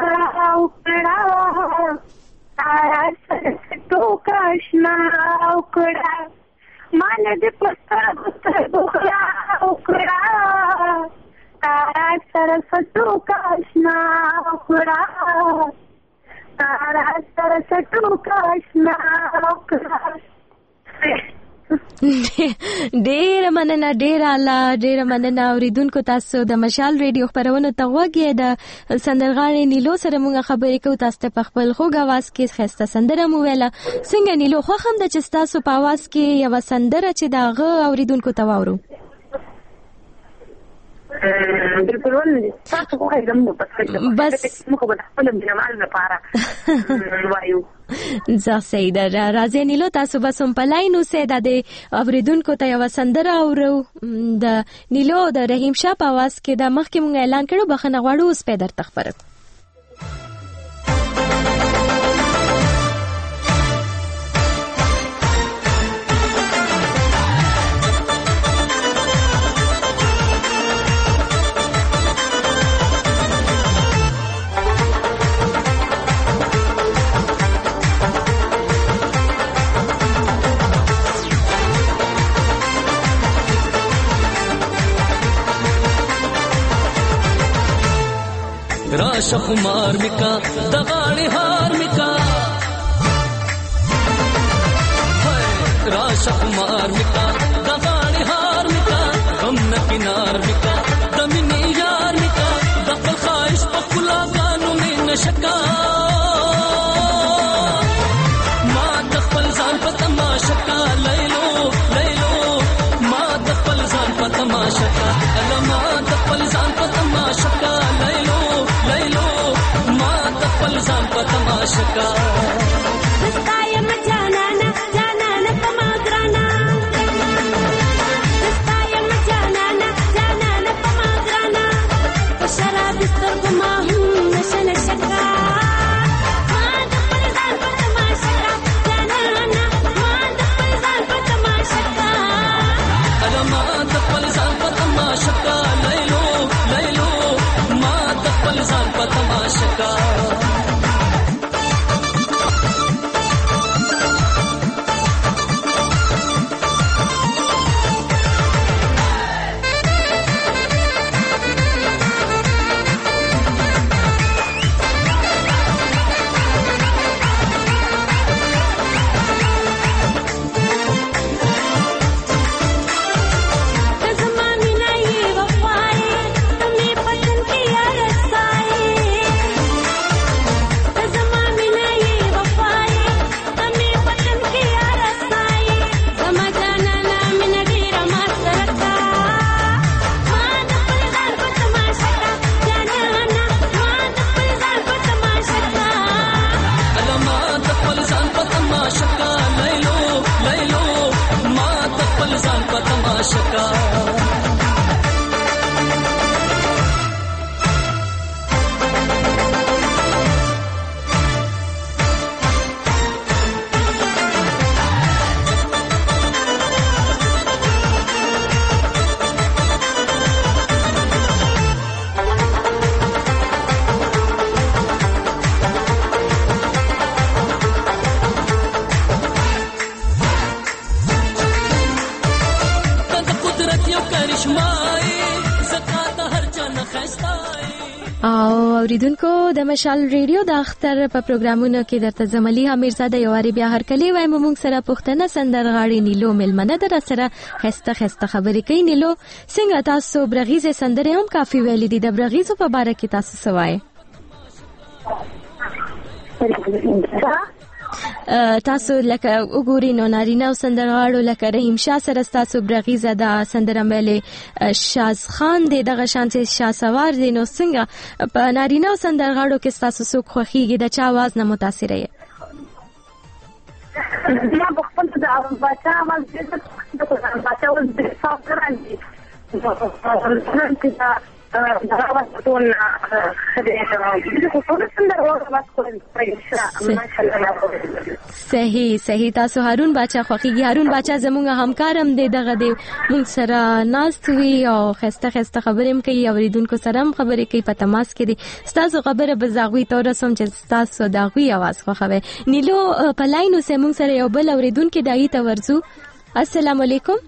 وکړه تارا سرستو کاشنا وکړه مان دې پستر بوخلا وکړه تارا سرستو کاشنا وکړه تارا سرستو کاشنا وکړه. ډېر مننه اوریدونکو تاسو د مشال ریډیو خبرونه ته وګورئ د سندرغاړي نیلو سره موږ خبرې کوو تاسو ته په خپل خوږ आवाज کې خسته سندره مو ویله څنګه نیلو خو هم د چې تاسو په आवाज کې یو سندره چې داغه اوریدونکو ته واورو بالکل ولې تاسو خو هم بس موږ به خپل بنمال لپاره وایو زه سید راځي نیلو تاسو به سم پلاینو سید د اوریدونکو ته یو سندره اورو د نیلو د رحیم شاه په आवाज کې د مخکې مونږ اعلان کړو بخنه غواړو اوس په درته خبره راشه خمار مکا دغاړي هار مکا راشه خمار مکا دغاړي هار مکا غم نه کنار مکا دمني یار مکا د خپل خواهش په خلا غانو مې نشکا ما د خپل ځان په تماشا کا لیلو ما د خپل ځان په تماشا کا ما د خپل ځان په تماشا کا لیلو ما تپل ځان په تماشا کا دستایم جانانا جانانا تما ګرانا دستایم جانانا جانانا تما ګرانا شراب سترګو ما هم نشنه شکا ما تپل ځان په تماشا کا جانانا ما تپل ځان په تماشا کا ما تپل ځان په تماشا کا لیلو ما تپل ځان په تماشا کا او اوریدونکو د مشال ریډیو د اختر په پروګرامونو کې درته زملي امیرزاده یو واری بیا هر کلی وایم موږ سره پښتنه سندرغاړي نیلو ملمنه در سره خسته خبرې کوي. نیلو څنګه تاسو برغیزه سندره هم کافي ویلې دي، د برغیزو په باره کې تاسو سوای تاسو لکه وګورئ نو نارینه او سندرغاړو لکه رحیم شاه سره تاسو برغیزه د سندره ملي شاز خان دی دغه شانتي شاه سوار دی، نو څنګه په نارینه او سندرغاړو کې تاسو څوک خوخیږي د چا आवाज نه متاثر یې؟ ما بخپل د بچا आवाज د بچا ول د صاف کړی صحیح تاسو هارون باچا خوخیږي. هارون باچا زموږ همکارم دی، دغه دی موږ سره ناست وی او خسته خبرې هم کوي، اوریدونکو سره هم خبرې کوي، په تماس کې دي. تاسو خبره به زاغوي تور سم چې تاسو داغوي आवाज خوخوي. نیلو پلاینو سه موږ سره یو بل اوریدونکو دایي ته ورزو. السلام علیکم.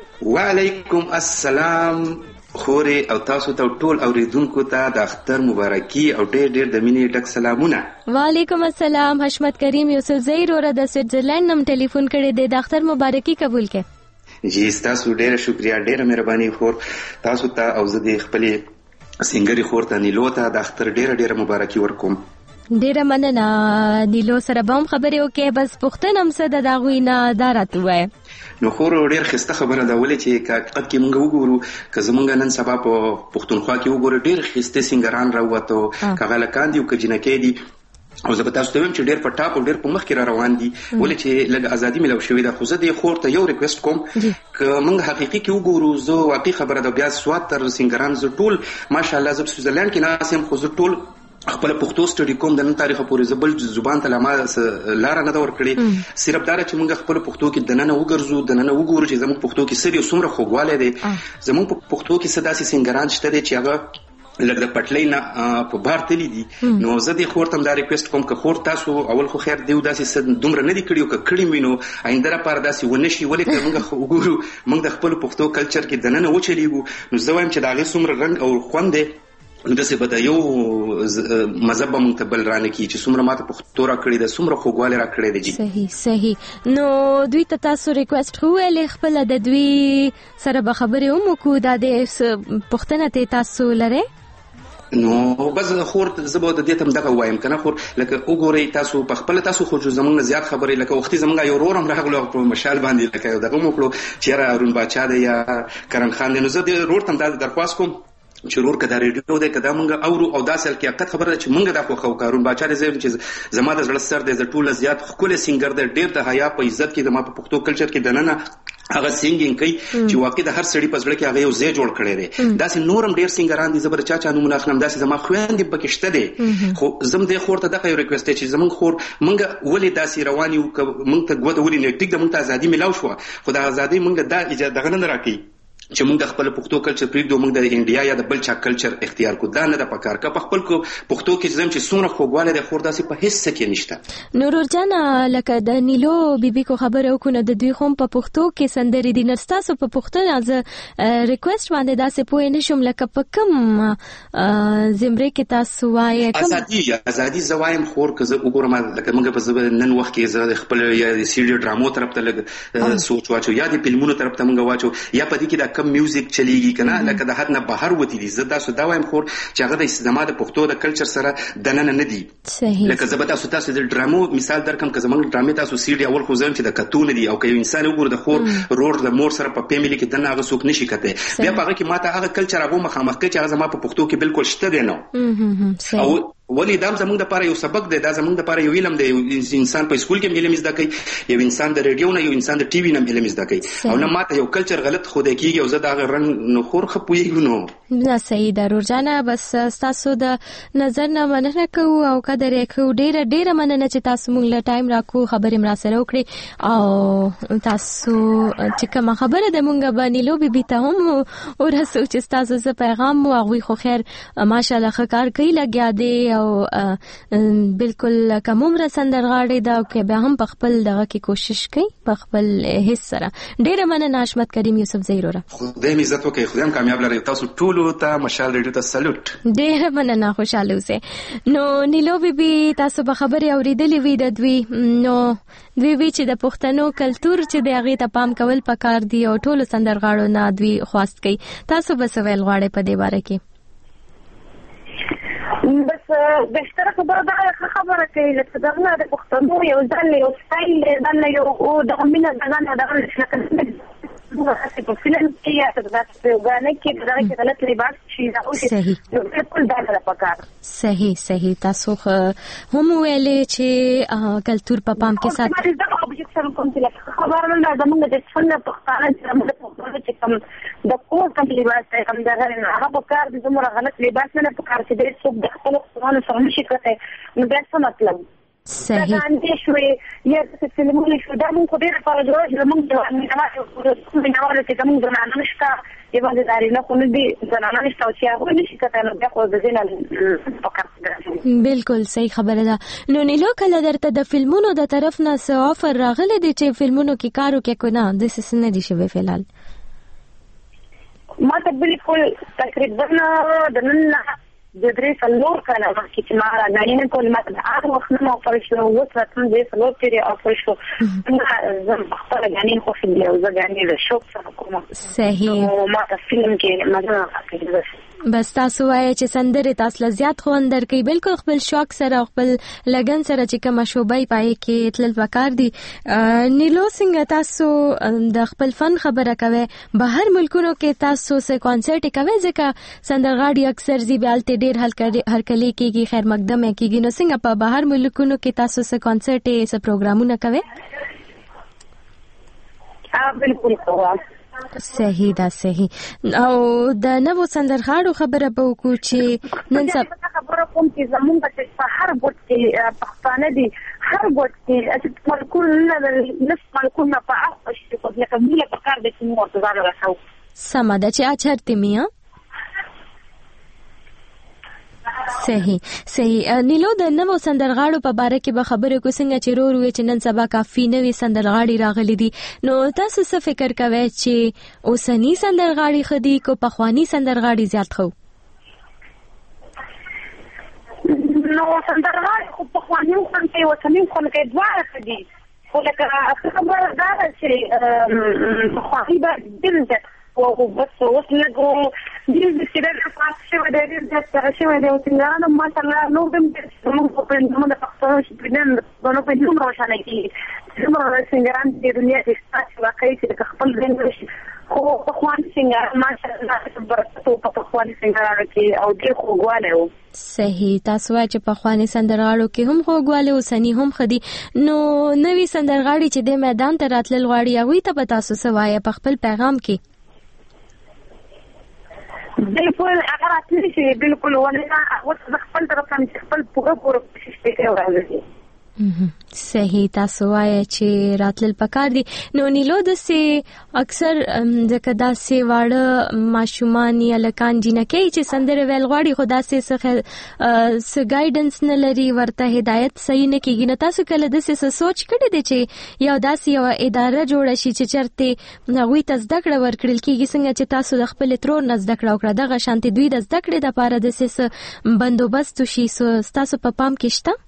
وعلیکم السلام خوري او تاسو ته ټول اوریدونکو ته د اختر مبارکي او ډېر د مینې ډک سلامونه. وعلیکم السلام. حشمت کریم یوسف زهیر اور د سویټزرلند نم ټلیفون کړی دی، د اختر مبارکي قبول کړه. جی تاسو ډېر شکریا، ډېر مهرباني خور تاسو ته او زه د خپل سنگري خور ته نیلو ته د اختر ډېر مبارکي ورکوم. ډیره مننه. نیلو سره به هم خبرې وکړې، بس پښتنه هم څه د داغوی نه دا راته ووایه. نو خور ډېر ښایسته خبره ده، ولې چې حقیقت کې موږ وګورو که زموږ نن سبا په پښتونخوا کې وګورو ډېر ښایسته سینګران راووتو، که هلکان دي او که جنکۍ دي، او زه به تاسو ته وایم چې ډېر په ټاپ او ډېر په مخ کې را روان دي، ولې چې لږ ازادي میلاو شوې ده. خو زه دې خور ته یو ریکویسټ کوم که موږ حقیقي کې وګورو، زه واقعي خبره ده بیا سوات تر سینګران زه ټول ماشاءالله زه په سویټزرلند کې ناست یم، خو زه ټول خپل پښتو سټډي کوم د نن تاریخ پورې زبل زبان ته لامه لار نه دا ور کړی، صرف دا چې موږ خپل پښتو کې د نن وګرځو، د نن وګورو چې زموږ پښتو کې سری څومره خوږوالی دی، زموږ په پښتو کې څه داسې سینګران شته دی چې هغه لږ د پټلۍ نه په بار تللی دي. نو زه دې خور ته دا ریکویسټ کوم که خور تاسو اول خو خیر دیو داسې دومره نه دي کړي او که کړي وي نو آینده لپاره داسې ونه شي، ولې که موږ وګورو موږ د خپل پښتو کلچر کې د نن وچلیږو، نو زه وایم چې د هغې څومره رنګ او خوند دی نو داسې به د یو مذهب به موږ ته بل رانه کړي چې څومره ماته پښتو را کړې ده، څومره خوږوالی را کړی دی. جی صحیح. نو دوی ته تاسو ریکویسټ وویلې خپله د دوی سره به خبرې هم وکړو، دا د پوښتنه ته تاسو لرئ؟ نو بس خور زه به د دې ته دغه وایم که نه خور لکه وګورئ تاسو په خپله تاسو خو زموږ نه زیات خبرې لکه وختي زموږ یو ورور هم راغلو په مشال باندې لکه یو دغه مو کړو چې یاره هارون باچا دی یا کرم خان دی، نو زه د ورور ته هم دا درخواست کوم چې ورور که دا ریډیو دی که دا موږ اورو او داسې حقیقت خبره ده چې موږ دا خوښوو. هارون باچا دی چې زما د زړه سر دی، زه ټوله زیات ښکلی سینګر دی، ډېر د حیا په عزت کې زما په پښتو کلچر کې دننه هغه سینګینګ کوي چې واقعي د هر سړي په زړه کې هغه یو ځای جوړ کړی دی. داسې نور هم ډېر سینګران دي، زه به د چا نومونه اخلم، داسې زما خویندې پکې شته دی. خو زه هم دې خور ته دغه یو ریکویسټ دی چې زموږ خور موږ ولې داسې روان یو، که موږ ته ګوته ولې نه ټیک ده، موږ ته ازادي میلاو شوه، خو د ازادۍ موږ دا اجازه دغه نه راکوي چې موږ د خپل پښتو کلچر پرېږدو، موږ د انډیا یا د بل چا کلچر اختیار کړو، دا نه ده پکار. که په خپل پښتو کې زم چې څومره خوږوالی دی خور داسې په هېڅ څه کې نشته. نورور جانه لکه د نیلو بیبي کو خبره وکړو نو د دوی خو په پښتو کې سندرې دي، نو ستاسو په پښتنه زه ریکویسټ باندې داسې پوه نه شم لکه په کوم زمرې کې تاسو وایې ازادي زه وایم خور که زه وګورم لکه موږ په نن وخت کې زه خپل یا د سیریو ډرامو طرف ته لږ سوچ واچو یا د فلمونو طرف ته موږ واچو یا په دې کې کم میوزیک چلیږي کنه لکه د حد نه بهر وتی دي، زه تاسو دا وایم خور چې هغه د زما د پښتو د کلچر سره دننه نه دي. لکه زه به تاسو د ډرامو مثال درکم که زموږ ډرامې تاسو سیډي اول خو زم چې د کتون دي او که یو انسان وګوره د خور رور د مور سره په فیملی کې دنه هغه څوک نشي کته، بیا په هغه کې ماته هغه کلچر هغه مخامخ کوي چې هغه زما په پښتو کې بالکل شته دی نه. او ولی دا زموږ لپاره یو سبق دی، دا زموږ لپاره یو علم دی، یو انسان په سکول کې علم زده کوي، یو انسان د ریډیو نه، یو انسان د ټي وي نه علم زده کوي، او نه ماته یو کلچر غلط خو د کیږي او زه دا رنګ نو خور خپويږم نو نه. صحیح ده رورجانه، بس تاسو د نظر نه مننه کوو او قدر یې کوو، ډیره مننه چې تاسو موږ له ټایم راکو خبرې مر سره وکړي، او تاسو چې کوم خبره د موږ باندې لو بیبي ته هم ورسو چې تاسو ز پیغام او غوي خو خیر ماشاءالله خکار کوي لګیا دی او بالکل کوم عمر سندرغاړي دا کې به هم په خپل دغه کې کوشش کوي په خپل حصہ سره. ډیره مننه حشمت کریم یوسف زیرورا، خدای می عزت وکړي، خدای هم کامیاب لري، تاسو ټول ټولو ته مشال ریډیو ته سلوټ. ډېر مننه، خوشاله اوسئ. نو نیلو بیبي تاسو به خبرې اورېدلې وي د دوی، نو دوی وی چې د پښتنو کلتور چې د هغې ته پام کول پکار دي او ټولو سندرغاړو نه دوی خواست کوي. تاسو به څه ویل غواړئ په دې باره کې؟ بس بهتره خبره ده خبره کوي چې دغه د پښتنو یو ځل یو سټایل دغه یو د مینه دغه دغه په فلم کې یا د غانې کې دغه کې غلط لباس شي دا او شي ټول دا پکار. صحیح تاسو هم ویلې چې کلتور په پام کې ساتي. کوم چې خبره نه ده موږ د څنګه پښتانه چې کوم د کوم لباس ته کوم دا نه هغه پکار د زموږ غلط لباس نه پکار چې د څوک د خپل قانون سره نشي کوي. نو دا څه مطلب؟ صحیح. دا اندې شوې یا د فلمونو شو دا موږ ډېر په اړه چې موږ د نړیوالو چې کوم زنانه نشته یوه د دارینه خو نه دي زنانه نشته چې هغوی نشي کولی نو بیا خو د دې نه پکار. بالکل صحیح خبره ده. نو نیلو کله درته د فلمونو د طرف نه څه آفر راغلی دی چې فلمونو کې کار وکړې که نه داسې نه دي شوی فلحال؟ ما ته بالکل تقریبا د نن د 3 کاله مخکې چې ما راغلی نه کول ما ته د هغه وخت نه آفر شو اوس راته د 3 پورې آفر شو. زه خپله ګانې خوښېږي او زه ګانې د شوق سره کوم. صحیح. ما ته فلم کې مزه راکوي. بس تاسو وایئ چې سندرې تاسو له زیات خوند درکوي. بالکل خپل شوق سره خپل لګن سره چې کومه شوبه یې پای کې تلل پکار دي. نیلو څنګه تاسو د خپل فن خبره کوئ؟ بهر ملکونو کې تاسو څه کانسرټ کوئ؟ ځکه سندرغاړي اکثر ځي بیالته ډېر هرکلی کېږي، خیر مقدم کېږي. نو څنګه په بهر ملکونو کې تاسو څه کانسرټ څه پروګرامونه کوئ؟ بالکل کوم. صحیح ده. صحیح. او د نوو سندرغاړو خبره به وکړو چې نن سبا خبره کوم چې زمونږ په هر بوت کې پښتانه دي، هر بوت کې چې ملکونه نس ملکونه په اخ شي په لکه موږ په کار د چې موږ ځان راځو. سمه ده چې اچرته میا. صحیح. نیلو د نوو سندرغاړو په باره کې به خبرې کو څنګه چې وروي چې نن سبا کافي نوي سندرغاړي راغلي دي. نو تاسو څه فکر کوئ چې اوسنی سندرغاړي خدي کو پخوانی سندرغاړي زیات خو؟ نو سندرغاړي خو پخوانی هم کوي اوسنی هم کوي دواړه خدي. خو لکه خبره دا ده چې پخوانی به ډېر زیات او بس اوس لږ ډېر چې ډېر پاس شوی دی، ډېر زیات سره شوی دی او څنګه ماشاءالله نو هم زموږ په نوم د پښتنو شپېدن نو په نوم روښانه کېږي. څومره سنګران د دنیا کې شته چې واقعي چې خپل ځین راشي. خو پخواني سنګران ماشاءالله برکت په پخواني سنګرانو کې او ډېر خوږوالی و. صحیح. تاسو وایئ چې پخواني سندرغاړو کې هم خوږوالی اوسني هم ښه دي. نو نوي سندرغاړي چې د میدان ته راتلل غواړي هغوی ته به تاسو څه وایئ په خپل پیغام کې؟ بالکل اگر اتلی شي بالکل ولنا اوس خپل طرف څخه خپل پوره کوشش کوي راځي. صحیح. تاسو وایئ چې راتلل پکار دي. نو نیلو داسې اکثر ځکه داسې واړه ماشومان یا لکان جینکۍ چې سندرې ویل غواړي خو داسې څه ګایډنس نه لري، ورته هدایت صحیح نه کېږي. نو تاسو کله داسې څه سوچ کړی دی چې یو داسې یوه اداره جوړه شي چې چېرته هغوی ته زده کړه ورکړل کېږي څنګه چې تاسو د خپلې ترور نه زده کړه وکړه دغه شانتې دوی د زده کړې دپاره داسې څه بندوبست وشي ستاسو په پام کې شته؟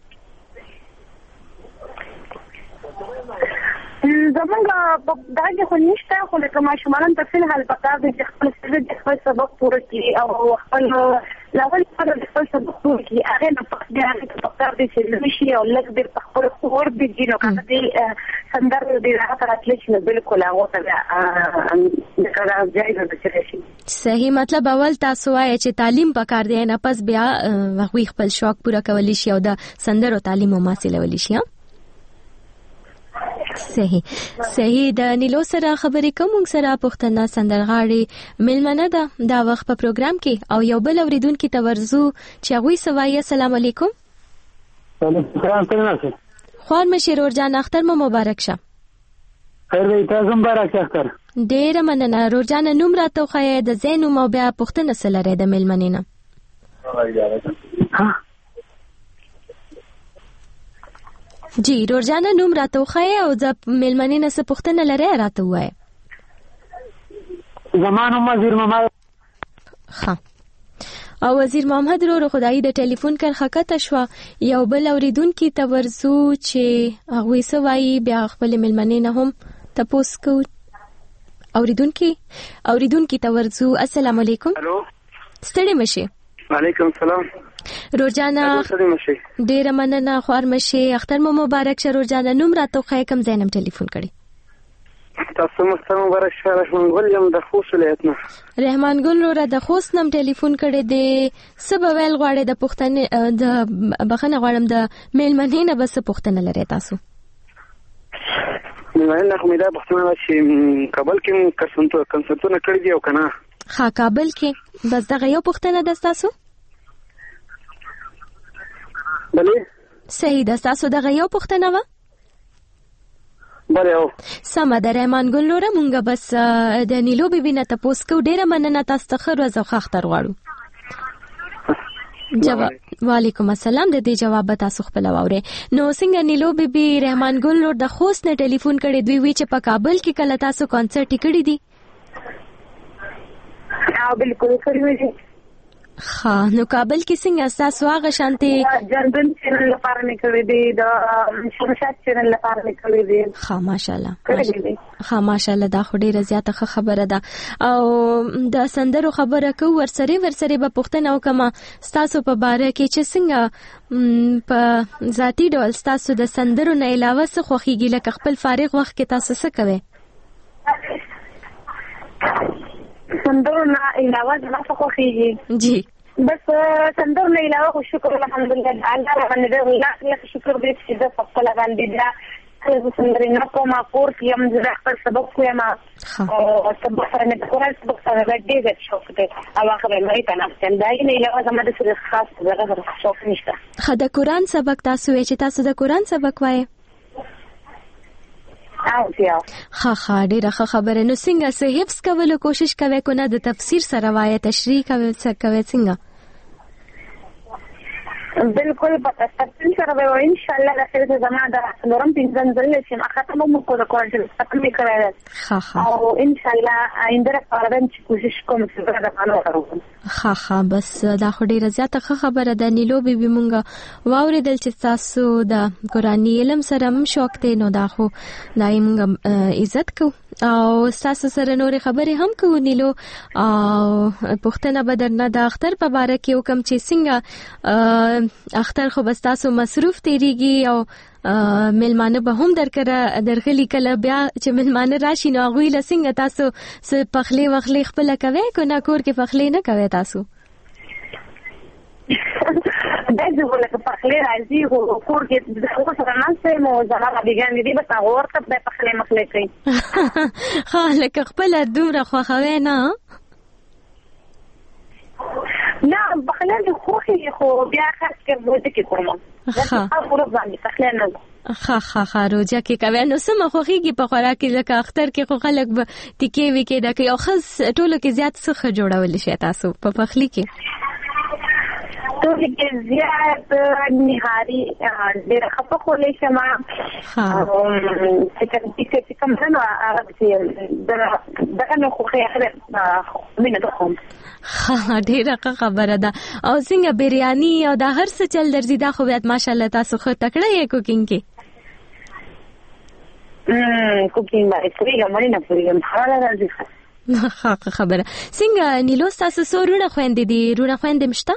زمونږ په دغه خو نشته، خو لکه ماشومان ته فلحال پکار دی چې خپل سبق پوره کړي او خپل لاول پر خپل سبق پوره کړي. هغه نه پکار دی چې لږ شي او لږ ډېر په خپل خور دي نو که دې سندرې دې هغه راتلی شي نو بالکل هغو ته بیا جایزه رسېږي. صحیح. مطلب اول تاسو وایئ چې تعلیم پکار دی نه پس بیا هغوی خپل شوق پوره کولی شي او د سندرو تعلیم هم حاصلولی شي. صحیح. د نیلو سره خبرې کوم موږ سره پښتنه سندرغاړي میلمنه ده دا وخت په پروګرام کې او یو بل اوریدونکي ته ورځو چې هغوی څه وایي. السلام علیکم. خوار مې شیرور جان اختر مو مبارک شه. خیر دی تاسو مبارک شه اختر. ډېره مننه. رور جانه نوم راته وښایه د ځای نوم او بیا پوښتنه څه لرئ د میلمنې نه؟ جی رور جانه نوم راته وښایه او د میلمنې نه څه پوښتنه لرئ راته ووایه. زما نوم وزیر محمد. ها او وزیر محمد رو خدای د ټلیفون کرخکته شو یو بل اوریدونکو ته ورزو چې هغه سوای بیا خپل ملمنې نه هم تاسو کو اوریدونکو ته ورزو. السلام علیکم. الو ستړي مشه. وعلیکم السلام. روزانا ډیر مننه خوار مشه. اختر مو مبارک شه روزانا. نوم راته خای کم زینم ټلیفون کړي. تاسو مبارک شه. رحمان ګل یم د خوست ولایت نه. رحمان ګل رو د خوست نم ټلیفون کړي دی. سبا ویل غواړي د پښتنې د بخنه غواړم د میلمنې نه بس پښتنه لري تاسو. نه خو مې دا پښتنه چې کابل کې کنسرتونه کړی دی او کنه. ها کابل کې بس دغه یو پښتنه د تاسو. بله صحیح ده. تاسو دغه یو پښتنه و. بله او سم د رحمان ګل لوره مونږه بس د نیلو بیبي نه تاسو کو ډیره مننه. تاسو ته خیر او اختر غواړو. جواب وعلیکم السلام. د دې جواب تاسو خپل واوري. نو څنګه نیلو بیبي رحمان ګل لور د خوست نه ټلیفون کړي دوی وی چې په کابل کې کله تاسو کانسرت کړی دی. بالکل کړی دی. ها نو کابل کې څنګه تاسو هغه شانتي جردن چینل لپاره نکړی دی د شمشاد چینل لپاره نکړی دی. ها ماشاءالله. ها ماشاءالله دا خو ډیره زیاته خبره ده. او د سندرو خبره کو ورسره به پښتنه او کما تاسو په باره کې چې څنګه په ذاتی ډول تاسو د سندرو نه علاوه څه خوخيږي لکه خپل فارغ وخت کې تاسو څه کوئ؟ سندرو نه علاوه څه خوخيږي؟ جی بس سندرو نه علاوه خو شکر الحمدلله الله باندې د الله شکر دې چې د خپل باندې دا سندرې نه کومه کور کې هم زه خپل سبق کوم او سبق سره نه کوم سبق سره دې شوق دې او هغه مې ته نه ستنده نه علاوه زما د سره خاص دغه شوق نشته. خدای قرآن سبق تاسو چې تاسو د قرآن سبق وایي. ها ډیره خبره. نو څنګه سه حفظ کولو کوشش کوي کنه د تفسیر سره وایي تشریح کوي څنګه؟ بالکل په تفصیل سره به ان شاء الله د خیر زمانه د نورم پینځن ځل چې ما ختمه مو کو د کوړل ختمه کړای او ان شاء الله آینده لپاره چې کوشش کوم چې دا قانون وکړم. ها بس دا خو ډیره زیاته خبره ده. نیلو بیبي مونږه واوریدل چې تاسو د قرآني علم سره هم شوق دی. نو دا خو دای مونږه عزت کو او تاسو سره نور خبرې هم کوو نیلو. او پښتنه بدرنه د اختر په باره کې وکم چې څنګه اختر خو بس تاسو مصروف تیریږي او ملمانه به هم درغلي کله بیا چې ملمانه راشي نو غوي لسنګ تاسو س پخلی وخلی خپل کوي کنه کور کې پخلی نه کوي تاسو؟ دغه ولکه پخلی راځي او کور کې د سره نه سه مو زما بیګان دي بس هغه ورته په پخلی مخلي کوي. ها لکه خپل دومره خوخوي نه نه بخلال خوخي خو بیا خاص کې بوته کې کوم. دا خو باندې تخلل نه. ها روزه کې کوي نو سم خوخيږي په خوراک کې لکه اختر کې خو خلک به ټیکې وی کې دا کې او خاص ټولو کې زیات څه جوړول شي تاسو په پخلی کې؟ ټولو کې زیات نهاري ډېر خپل خولې شمه چې کوم څه هغه چې دغه نو خوخي اخر مینه دوم. ها ډیره خبره ده. او څنګه بریانی او دا هر څه چل درځي دا خو بیات ماشاءالله تاسو خو تکړه یې کوکینګ کې. کوکینګ باندې پوریږم نه پوریږم حواله راځي. ها خبره. څنګه نیلو تاسو سورونه خويندې دي رونه خويندې مشته؟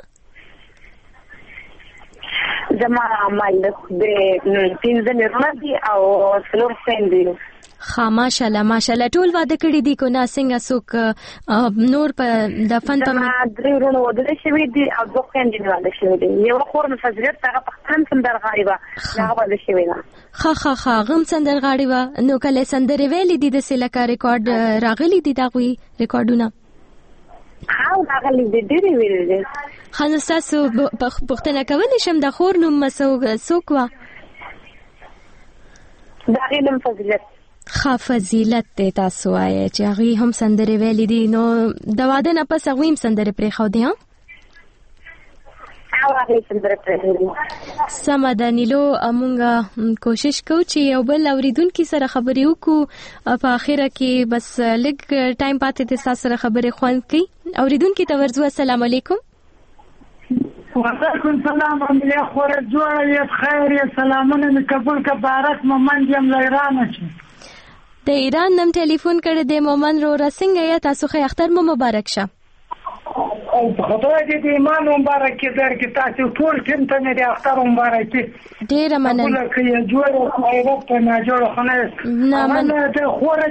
زما مال د پینځه رونه دي او څلور خويندې. ها ماشاءالله ټول واده کړی دي کو نه څنګه څوک نور په د فن په درې ورونه واده شوی دي او دوه خويندې واده شوی دي. یو خور مفزرت هغه پښتون سندرغاړي و هغه واده شوی ده. ها غم سندرغاړي و نو کله سندرې ویلې دي د سلکا ریکارډ راغلي دي دا غوي ریکارډونه او راغلي دي ډېری ویلې دي. خانه تاسو پښتنه کولې شم د خور نوم مسوک و دا علم فضیلت. فضیلت ته تاسو وایي چې هغه هم سندرې ویلې دي نو د واده نه پس هغه هم سندرې پرې خو دي. ها او هغه سندره پرېږدي. سمه ده نیلو، مونږه کوشش کوو چې یو بل اوریدونکي سره خبرې وکړو. په اخره کې بس لږ ټایم پاتې دی، تاسو سره خبرې خوند کوي. اوریدونکي ته ورځو السلام علیکم. وعلیکم السلام عملی خوره جوړه یې خیر یې سلامونه می قبول که بارک مومن یم له ایرانه چې د ایران نم ټلیفون کړی دی. مومن روره څنګه یا تاسو خو اختر مو مبارک شه. خدای دې د ایمان مبارکي درکړي، تاسو ټول ټیم ته مې د اختر مبارکي ډېره مننه. قبوله کړئ جوړه خیرات ته نه جوړه خونه د خوره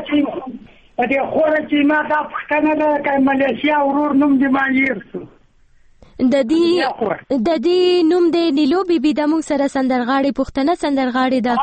چې ما دا پښتنه ده که ملیشیا ورور نوم دې ما هیر شو. د دې نوم د نیلو بیبي د موږ سره سندرغاړي پښتنه سندرغاړي ده.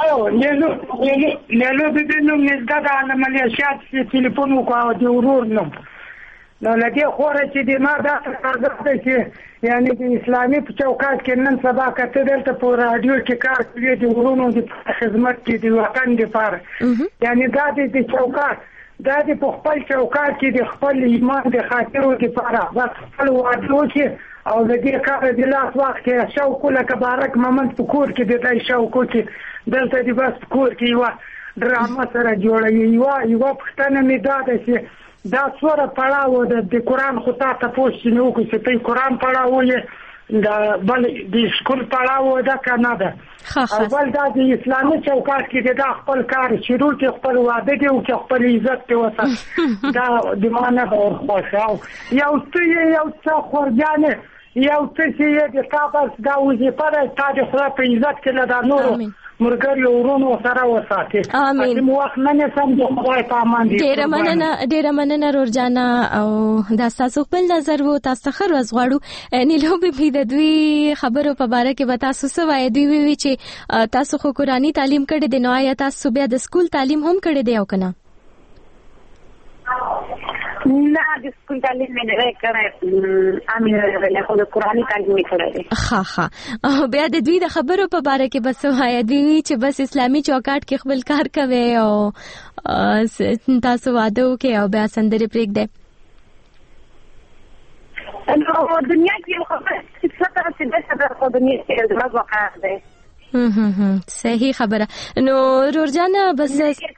نیلو بیبي نوم نږدې ده د ملیشیا ټلیفون وکړو د ورور نوم. نو لدې خوره چې د ما دا څرګنده ده چې یعنی د اسلامي په چوکاټ کې نن سبا کته دلته په رادیو کې کار کوي د ورونو د خدمت کې د وطن لپاره، یعنی دا د چوکاټ دا د خپل چوکاټ کې د خپل ایمان د خاطرو لپاره بس خپل وادو چې او د دې کار د لاس وخت کې شوق لکه بارک مومن په کور کې د دې شوق کې دلته د بس کور کې یو ډرامه سره جوړوي. یو پښتنه می دا ده چې دا څوره پړاو د قرآن خو تا پوښتنه نو کوي چې ته قرآن پړاو یې دا بل د سکول پړاو ده کنه ده او بل دا د اسلامي چوکاټ کې دا خپل کار شروع کې خپل واده کې او خپل عزت ته وته دا د معنا د ورخواو یو څه خورجانه یو څه چې د تاسو دا وظیفه ده تاسو خپل په عزت کې له نورو مرګري ورونو سره وساتي. امين. مو وخت نه سم د خدای په امان دي. ډیره مننه رورجانا او دا تاسو خپل نظر وو. تاسو خر وزغړو نیلو به د دوی خبرو په باره کې وتا تاسو وایي دوی وی چې تاسو خو قرآنی تعلیم کړی دی، نو آیا تاسو بیا د سکول تعلیم هم کړی دی او کنه؟ نه د سکول تعلیم مې نه کړی، امین له خو د قرآنی تعلیم مې کړی دی. ها بیا د دوی د خبرو په باره کې بس وایي دوی چې بس اسلامي چوکاټ کې خپل کار کوي او تاسو واده وکړي او بیا سندرې پرېږدئ. نو دنیا کې یو خبره چې څه خو دنیا کې زموږ واقع دی. صحیح خبره. نو رورجانا بس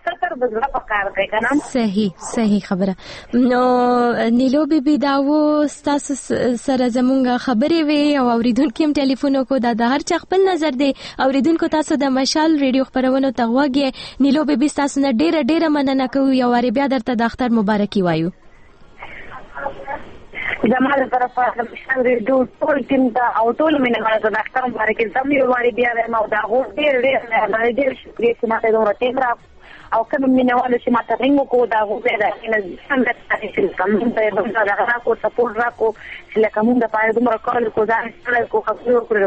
صحیح خبره. نو نیلو بیبي دا و تاسو سره زمونږ خبرې وي او اوریدونکو هم ټلیفون کو دا د هر چا خپل نظر دی. اوریدونکو تاسو د مشال ریډیو خبرونه ته غوږی. نیلو بیبي تاسو نه ډیره مننه کوي. یو واری بیا درته د اختر مبارکي وایو. زموږ طرفه د مشال ریډیو ټول ټیم ته او ټول مینوالو ته د اختر مبارکي. زموږ یو واری بیا وایم او دا ډېر شکریه چې ماته دومره ټیم را او کوم مینوالو چې ماته رنګ کو دا غوډه ده چې څنګه تاسو کوم ته د غنا کو سپورټ را کو چې لکه موږ د پاره دومره کار کو ځان سره کو خبرو کړو.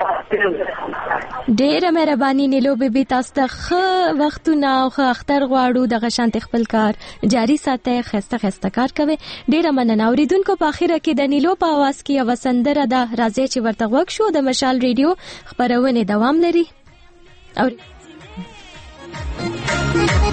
ډېر مهرباني نیلو بیبي، تاسو ته ښه وختونه او ښه اختر غواړو. دغه شانت خپل کار جاری ساتئ، خسته کار کوي. ډېر مننه. اوریدونکو په اخره کې د نیلو په आवाज کې یو سندره ده راځي چې ورته وښ شو. د مشال ریډیو خبرونه دوام لري. او